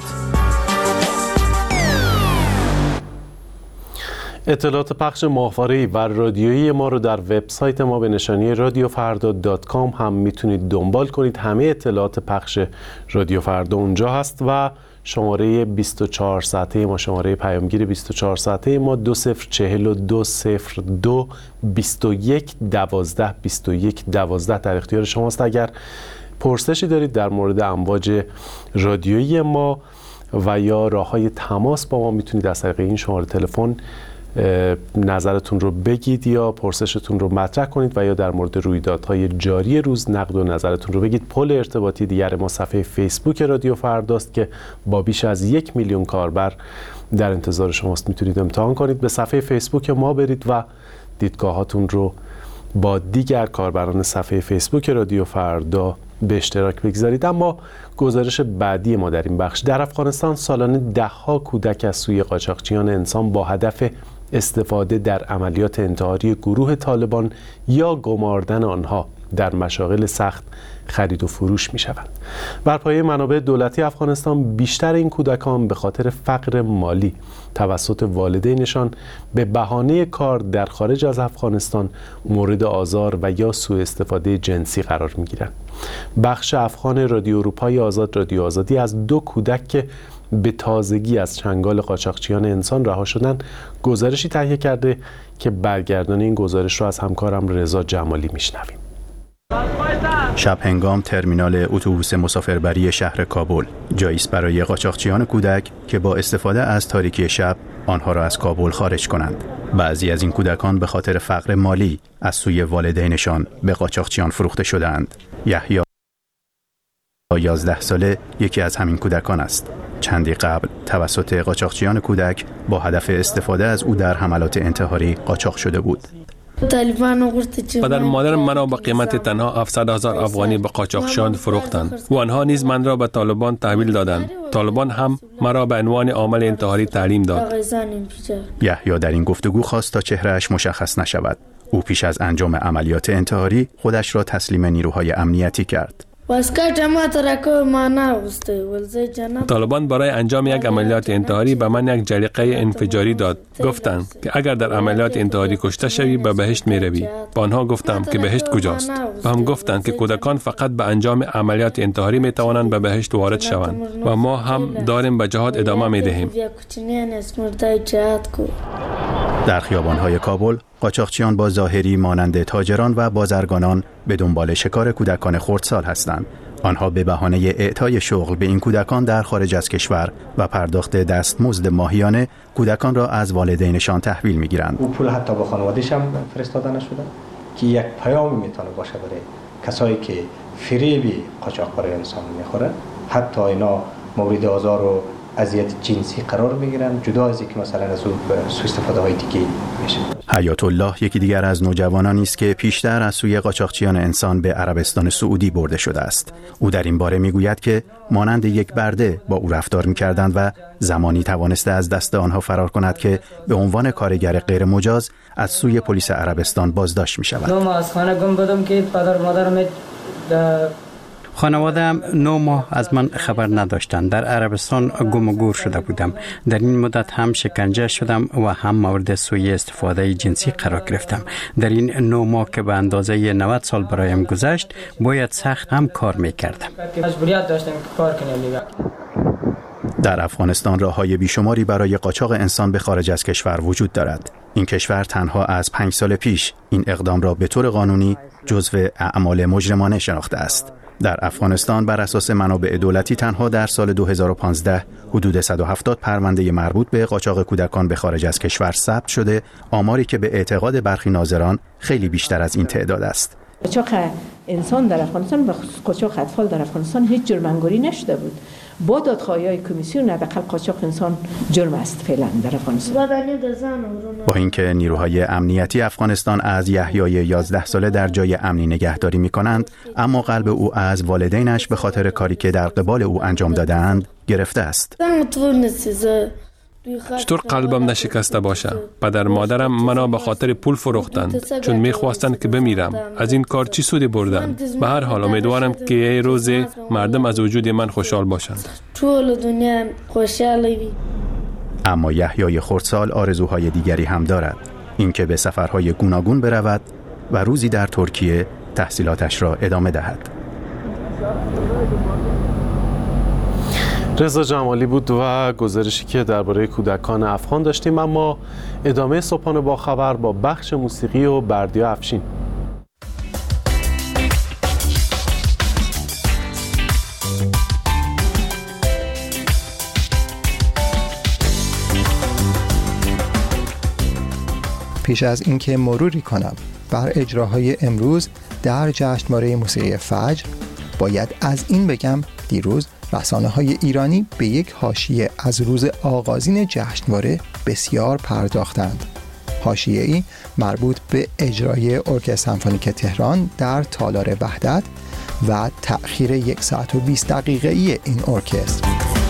اطلاعات پخش ماهواره‌ای و رادیویی ما رو در وبسایت ما به نشانی رادیو فردا دات کام هم میتونید دنبال کنید. همه اطلاعات پخش رادیو فردا اونجا هست و شماره بیست و چهار ساعته ما، شماره پیامگیر بیست و چهار ساعته ما دو صفر چهل و دو صفر دو بیست و یک دوازده بیست و یک دوازده در اختیار شماست. اگر پرسشی دارید در مورد امواج رادیویی ما و یا راه‌های تماس با ما، میتونید از طریق این شماره تلفن نظرتون رو بگید یا پرسشتون رو مطرح کنید و یا در مورد رویدادهای جاری روز نقد و نظرتون رو بگید. پل ارتباطی دیگر ما صفحه فیسبوک رادیو فرداست که با بیش از یک میلیون کاربر در انتظار شماست. میتونید امتحان کنید، به صفحه فیسبوک ما برید و دیدگاهاتون رو با دیگر کاربران صفحه فیسبوک رادیو فردا به اشتراک بگذارید. اما گزارش بعدی ما در این بخش: در افغانستان سالانه ده‌ها کودک از سوی قاچاقچیان انسان با هدف استفاده در عملیات انتحاری گروه طالبان یا گماردن آنها در مشاغل سخت خرید و فروش می شوند. بر پایه منابع دولتی افغانستان بیشتر این کودکان به خاطر فقر مالی توسط والدینشان به بهانه کار در خارج از افغانستان مورد آزار و یا سوء استفاده جنسی قرار می گیرند. بخش افغان رادیو اروپای آزاد رادیو آزادی از دو کودک که به تازگی از چنگال قاچاقچیان انسان رها شدن گزارشی تهیه کرده که برگردان این گزارش رو از همکارم رضا جمالی میشنویم. شب هنگام ترمینال اتوبوس مسافربری شهر کابل جایی است برای قاچاقچیان کودک که با استفاده از تاریکی شب آنها را از کابل خارج کنند. بعضی از این کودکان به خاطر فقر مالی از سوی والدینشان به قاچاقچیان فروخته شدند. یحیی یازده ساله یکی از همین کودکان است. چندی قبل توسط قاچاقچیان کودک با هدف استفاده از او در حملات انتحاری قاچاق شده بود. پدر مادر مرا به قیمت تنها هفتصد هزار افغانی به قاچاقچیان فروختند و آنها نیز من را به طالبان تحویل دادند. طالبان هم مرا به عنوان عامل انتحاری تعلیم داد. یحیی در این گفتگو خواست تا چهرهش مشخص نشود. او پیش از انجام عملیات انتحاری خودش را تسلیم نیروهای امنیتی کرد. طالبان برای انجام یک عملیات انتحاری به من یک جلیقه انفجاری داد. گفتند که اگر در عملیات انتحاری کشته شوی به بهشت می روی. با آنها گفتم که بهشت کجاست؟ و هم گفتند که کودکان فقط به انجام عملیات انتحاری می توانند به بهشت وارد شوند و ما هم داریم به جهاد ادامه می دهیم. در خیابان‌های کابل قاچاقچیان با ظاهری مانند تاجران و بازرگانان به دنبال شکار کودکان خردسال هستند. آنها به بهانه اعطای شغل به این کودکان در خارج از کشور و پرداخت دستمزد ماهیانه کودکان را از والدینشان تحویل می‌گیرند. او پول حتی به خانواده‌اش هم فرستاده نشده که یک پیامی میتونه باشه برای کسایی که فریب قاچاقبرای انسان می‌خوره. حتی اینا مورد آزار و اذیت جنسی قرار میگیرن، جدا از اینکه مثلا از اون سوء استفاده های دیگه میشه. حیات الله یکی دیگر از نوجوانانی است که پیشتر از سوی قاچاقچیان انسان به عربستان سعودی برده شده است. او در این باره میگوید که مانند یک برده با او رفتار میکردند و زمانی توانسته از دست آنها فرار کند که به عنوان کارگر غیر مجاز از سوی پلیس عربستان بازداشت میشود. دو ماه از خانه گم بودم که پدر مادرم خانواده‌ام نه ماه از من خبر نداشتند. در عربستان گم و گور شده بودم. در این مدت هم شکنجه شدم و هم مورد سوء استفاده جنسی قرار گرفتم. در این نه ماه که به اندازه نود سال برایم گذشت باید سخت هم کار میکردم. مجبوریت داشتم که کار کنم. در افغانستان راه‌های بیشماری برای قاچاق انسان به خارج از کشور وجود دارد. این کشور تنها از پنج سال پیش این اقدام را به طور قانونی جزو اعمال مجرمانه شناخته است. در افغانستان بر اساس منابع دولتی تنها در سال دو هزار و پانزده حدود صد و هفتاد پرونده مربوط به قاچاق کودکان به خارج از کشور ثبت شده، آماری که به اعتقاد برخی ناظران خیلی بیشتر از این تعداد است. قاچاق انسان در افغانستان و قاچاق اطفال در افغانستان هیچ جرم‌انگاری نشده بود. با دادخواهی‌های کمیسیون حداقل قاچاق انسان جرم است فعلا در افغانستان. با اینکه نیروهای امنیتی افغانستان از یحیی یازده ساله در جای امنی نگهداری می‌کنند، اما قلب او از والدینش به خاطر کاری که در قبال او انجام داده‌اند گرفته است. چطور قلبم نشکسته باشه؟ پدر مادرم منو به خاطر پول فروختند چون میخواستند که بمیرم. از این کار چی سودی بردن؟ به هر حال امیدوارم که یه روز مردم از وجود من خوشحال باشند. اما یحیی خردسال آرزوهای دیگری هم دارد، اینکه به سفرهای گوناگون برود و روزی در ترکیه تحصیلاتش را ادامه دهد. رضا جمالی بود و گزارشی که درباره کودکان افغان داشتیم. اما ادامه صبحانه با خبر با بخش موسیقی و بردیا افشین. پیش از اینکه مروری کنم بر اجراهای امروز در جشنواره موسیقی فجر، باید از این بگم دیروز رسانه‌های ایرانی به یک حاشیه از روز آغازین جشنواره بسیار پرداختند. حاشیه‌ای مربوط به اجرای ارکستر سمفونیک تهران در تالار وحدت و تأخیر یک ساعت و بیست دقیقه‌ای این ارکستر.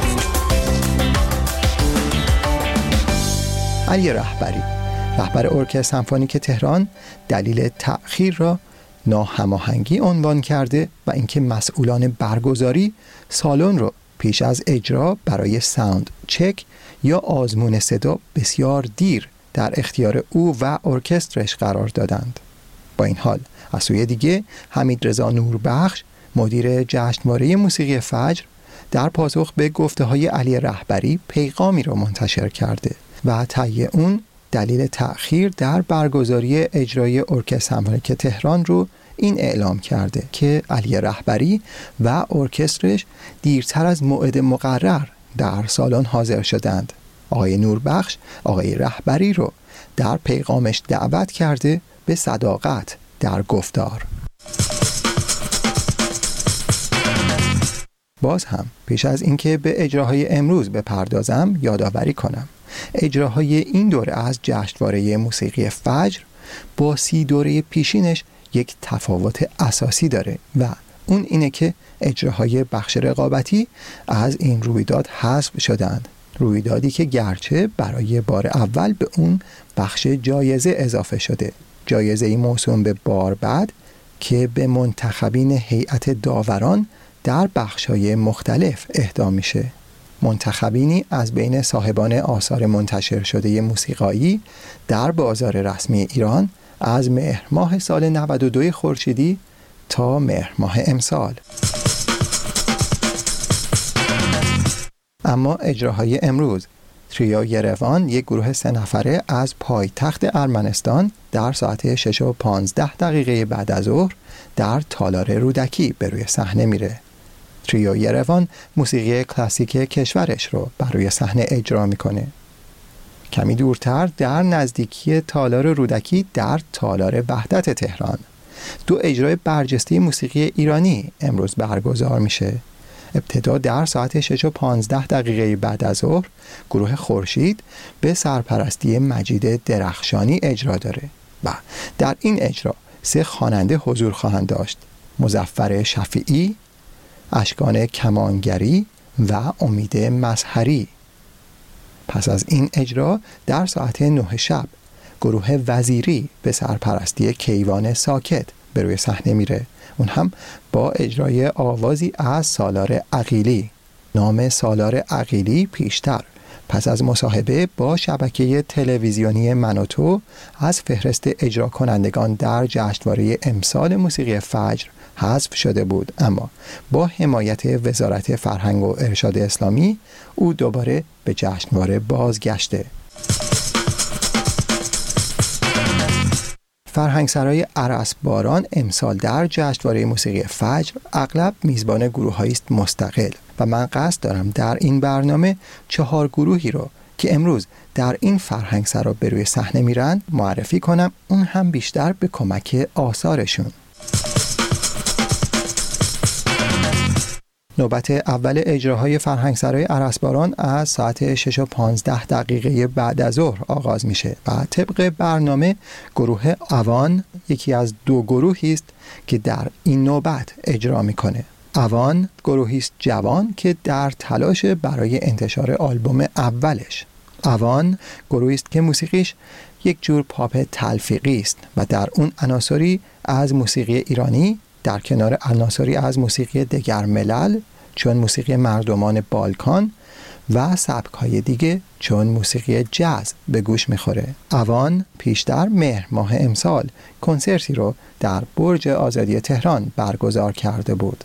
علی رهبری، رهبر ارکستر سمفونیک تهران، دلیل تأخیر را ناهماهنگی عنوان کرده و اینکه مسئولان برگزاری سالن رو پیش از اجرا برای ساوند چک یا آزمون صدا بسیار دیر در اختیار او و ارکسترش قرار دادند. با این حال از سوی دیگه حمیدرضا نوربخش، مدیر جشنواره موسیقی فجر، در پاسخ به گفته‌های علی رهبری پیغامی را منتشر کرده و طی اون دلیل تأخیر در برگزاری اجرای ارکستر سمفونیک تهران رو این اعلام کرده که علی رهبری و ارکسترش دیرتر از موعد مقرر در سالن حاضر شدند. آقای نوربخش آقای رهبری رو در پیغامش دعوت کرده به صداقت در گفتار. باز هم پیش از اینکه به اجراهای امروز بپردازم یادآوری کنم اجراهای این دوره از جشنواره موسیقی فجر با سی دوره پیشینش یک تفاوت اساسی داره و اون اینه که اجراهای بخش رقابتی از این رویداد حذف شدند. رویدادی که گرچه برای بار اول به اون بخش جایزه اضافه شده، جایزه‌ای موسوم به بار بعد که به منتخبین هیئت داوران در بخش‌های مختلف اهدا میشه. منتخبینی از بین صاحبان آثار منتشر شده موسیقایی در بازار رسمی ایران از مهر ماه سال نود و دو خورشیدی تا مهر ماه امسال. اما اجراهای امروز، تریو یروان، یک گروه سه نفره از پایتخت ارمنستان، در ساعت شش و پانزده دقیقه بعد از ظهر در تالار رودکی به روی صحنه میره. تریو یروان موسیقی کلاسیک کشورش رو بر روی صحنه اجرا میکنه. کمی دورتر در نزدیکی تالار رودکی در تالار وحدت تهران دو اجرای برجسته موسیقی ایرانی امروز برگزار میشه. ابتدا در ساعت شش و پانزده دقیقه بعد از ظهر گروه خورشید به سرپرستی مجید درخشانی اجرا داره و در این اجرا سه خواننده حضور خواهند داشت: مظفر شفیعی، اشکان کمانگری و امید مظهری. پس از این اجرا در ساعت نه شب گروه وزیری به سرپرستی کیوان ساکت به روی صحنه میره، اون هم با اجرای آوازی از سالار عقیلی. نام سالار عقیلی پیشتر پس از مصاحبه با شبکه تلویزیونی من و تو از فهرست اجرا کنندگان در جشنواره امسال موسیقی فجر حذف شده بود، اما با حمایت وزارت فرهنگ و ارشاد اسلامی او دوباره به جشنواره بازگشته. فرهنگسرای ارسباران امسال در جشنواره موسیقی فجر اغلب میزبان گروه‌هایی است مستقل و من قصد دارم در این برنامه چهار گروهی رو که امروز در این فرهنگسرا به روی صحنه میرن معرفی کنم، اون هم بیشتر به کمک آثارشون. نوبت اول اجراهای فرهنگسرای ارسباران از ساعت شش و پانزده دقیقه بعد از ظهر آغاز میشه و طبق برنامه گروه اوان یکی از دو گروهی است که در این نوبت اجرا میکنه. اوان گروهی است جوان که در تلاش برای انتشار آلبوم اولش. اوان گروهی است که موسیقیش یک جور پاپ تلفیقی است و در اون عناصری از موسیقی ایرانی در کنار عناصری از موسیقی دگر ملل چون موسیقی مردمان بالکان و سبک‌های دیگه چون موسیقی جاز به گوش میخوره. اوان پیشتر مهر ماه امسال کنسرتی رو در برج آزادی تهران برگزار کرده بود.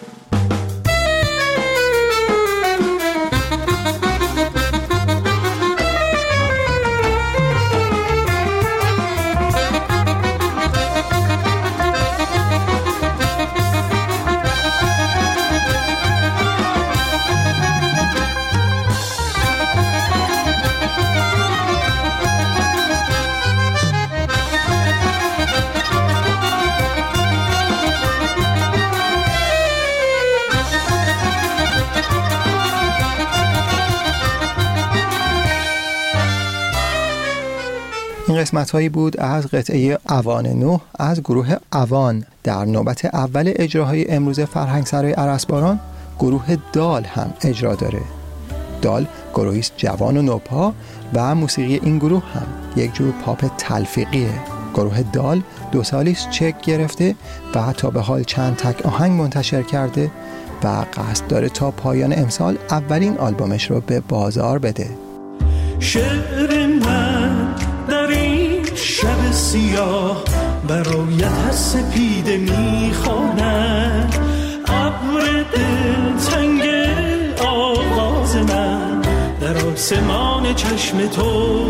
این قسمت هایی بود از قطعه اوان نه از گروه اوان. در نوبت اول اجراهای امروز فرهنگسرای ارسباران گروه دال هم اجرا داره. دال گروهی است جوان و نوپا و موسیقی این گروه هم یک جور پاپ تلفیقیه. گروه دال دو سالی است چک گرفته و تا به حال چند تک آهنگ منتشر کرده و قصد داره تا پایان امسال اولین آلبومش رو به بازار بده. شعر من در این شب سیاه برایت سپیده میخواند، ابر دلتنگ آواز من در آسمان چشم تو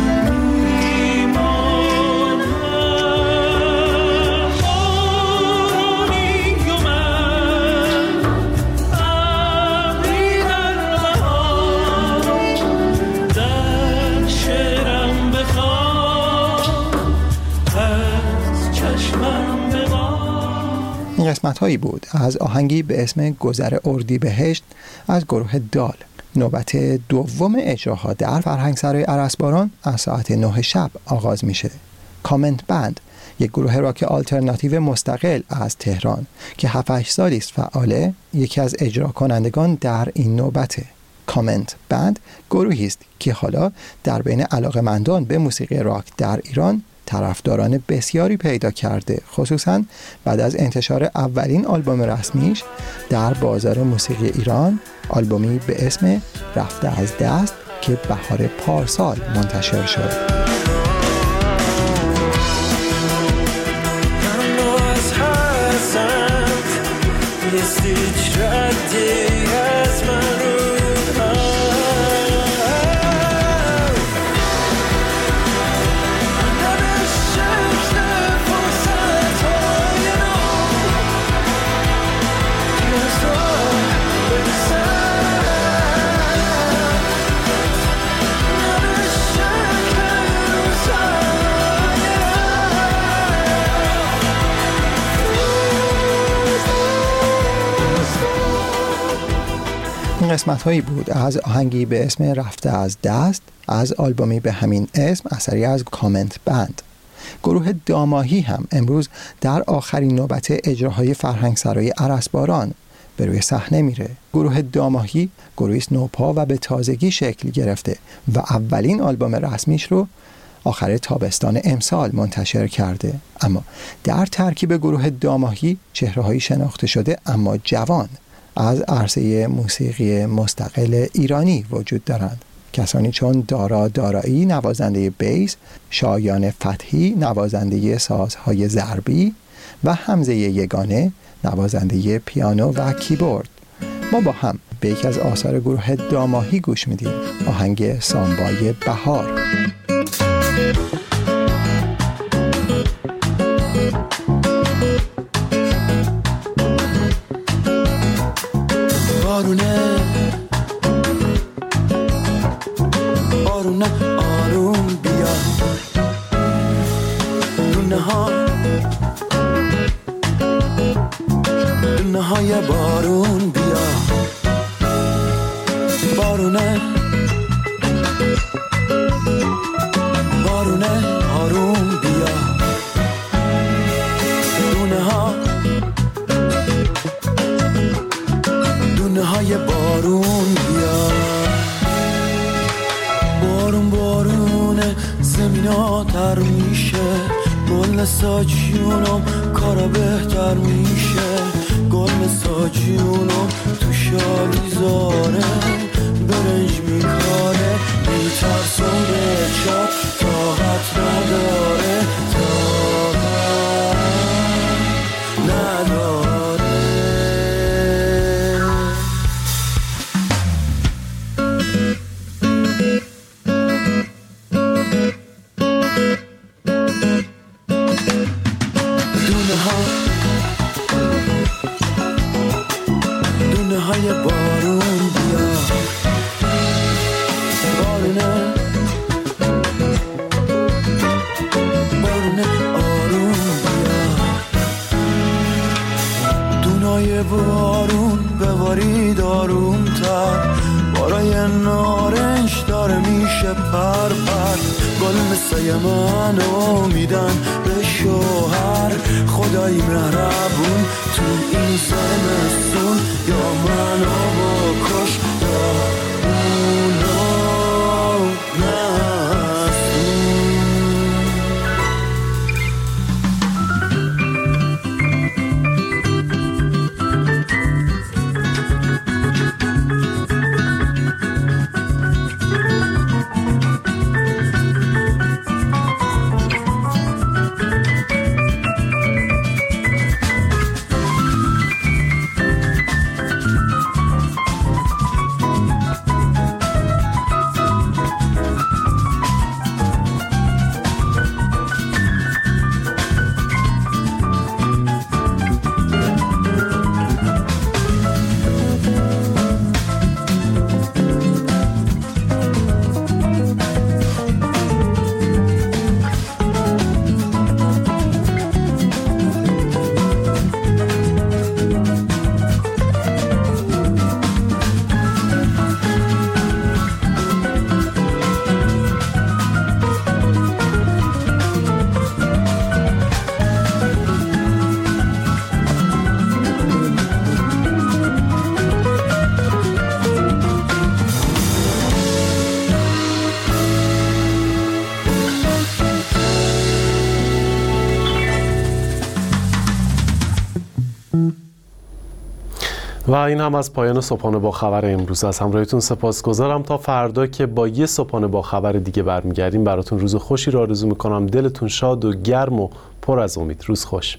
قسمت هایی بود از آهنگی به اسم گذر اردیبهشت از گروه دال. نوبت دوم اجراها در فرهنگسرای ارسباران از ساعت نه شب آغاز میشه. کامنت بند، یک گروه راک آلترناتیو مستقل از تهران که هفت هشت سالی است فعاله، یکی از اجرا کنندگان در این نوبته. کامنت بند گروهی است که حالا در بین علاقه‌مندان به موسیقی راک در ایران طرفداران بسیاری پیدا کرده، خصوصا بعد از انتشار اولین آلبوم رسمیش در بازار موسیقی ایران، آلبومی به اسم رفته از دست که بهار پارسال منتشر شد. قسمت هایی بود از آهنگی به اسم رفته از دست از آلبومی به همین اسم اثری از کامنت بند. گروه داماهی هم امروز در آخرین نوبت اجراهای فرهنگسرای ارسباران به روی صحنه میره. گروه داماهی گروهی نوپا و به تازگی شکل گرفته و اولین آلبوم رسمیش رو آخر تابستان امسال منتشر کرده. اما در ترکیب گروه داماهی چهره‌هایی شناخته شده اما جوان از عرصه موسیقی مستقل ایرانی وجود دارند. کسانی چون دارا دارایی نوازنده بیس، شایان فتحی نوازنده سازهای ضربی و حمزه یگانه نوازنده پیانو و کیبورد. ما با هم به یکی از آثار گروه داماهی گوش میدیم، آهنگ سامبای بهار. بارونه بارونه آروم بیا، دونه ها دونه های بارون بیا، بارونه بارونه آروم بیا، دونه ها دونه های بارون بیا، بارون بارونه زمینا تر میشه، گل ساجیونم کارا بهتر میشه، گل ساجیونم تو شالی زاره برنج میکاره، میترسم به چاپ طاقت نداره، طاقت نداره. بارون ببارید آروم تر، بارای نارنج داره میشه پر پر، گل مثل منو میدن به شوهر، خدای مهربون تو این زمستون، یا منو بکش یا اونو و این هم از پایان صبحانه با خبر امروز. از همراهیتون سپاسگزارم. تا فردا که با یه صبحانه با خبر دیگه برمیگردیم براتون روز خوشی رو آرزو میکنم. دلتون شاد و گرم و پر از امید. روز خوش.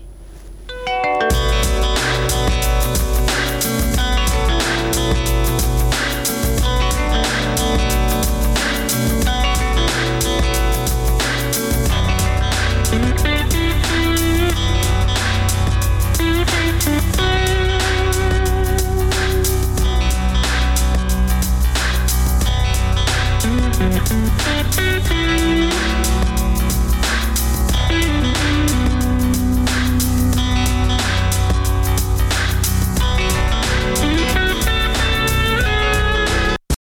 Thank you.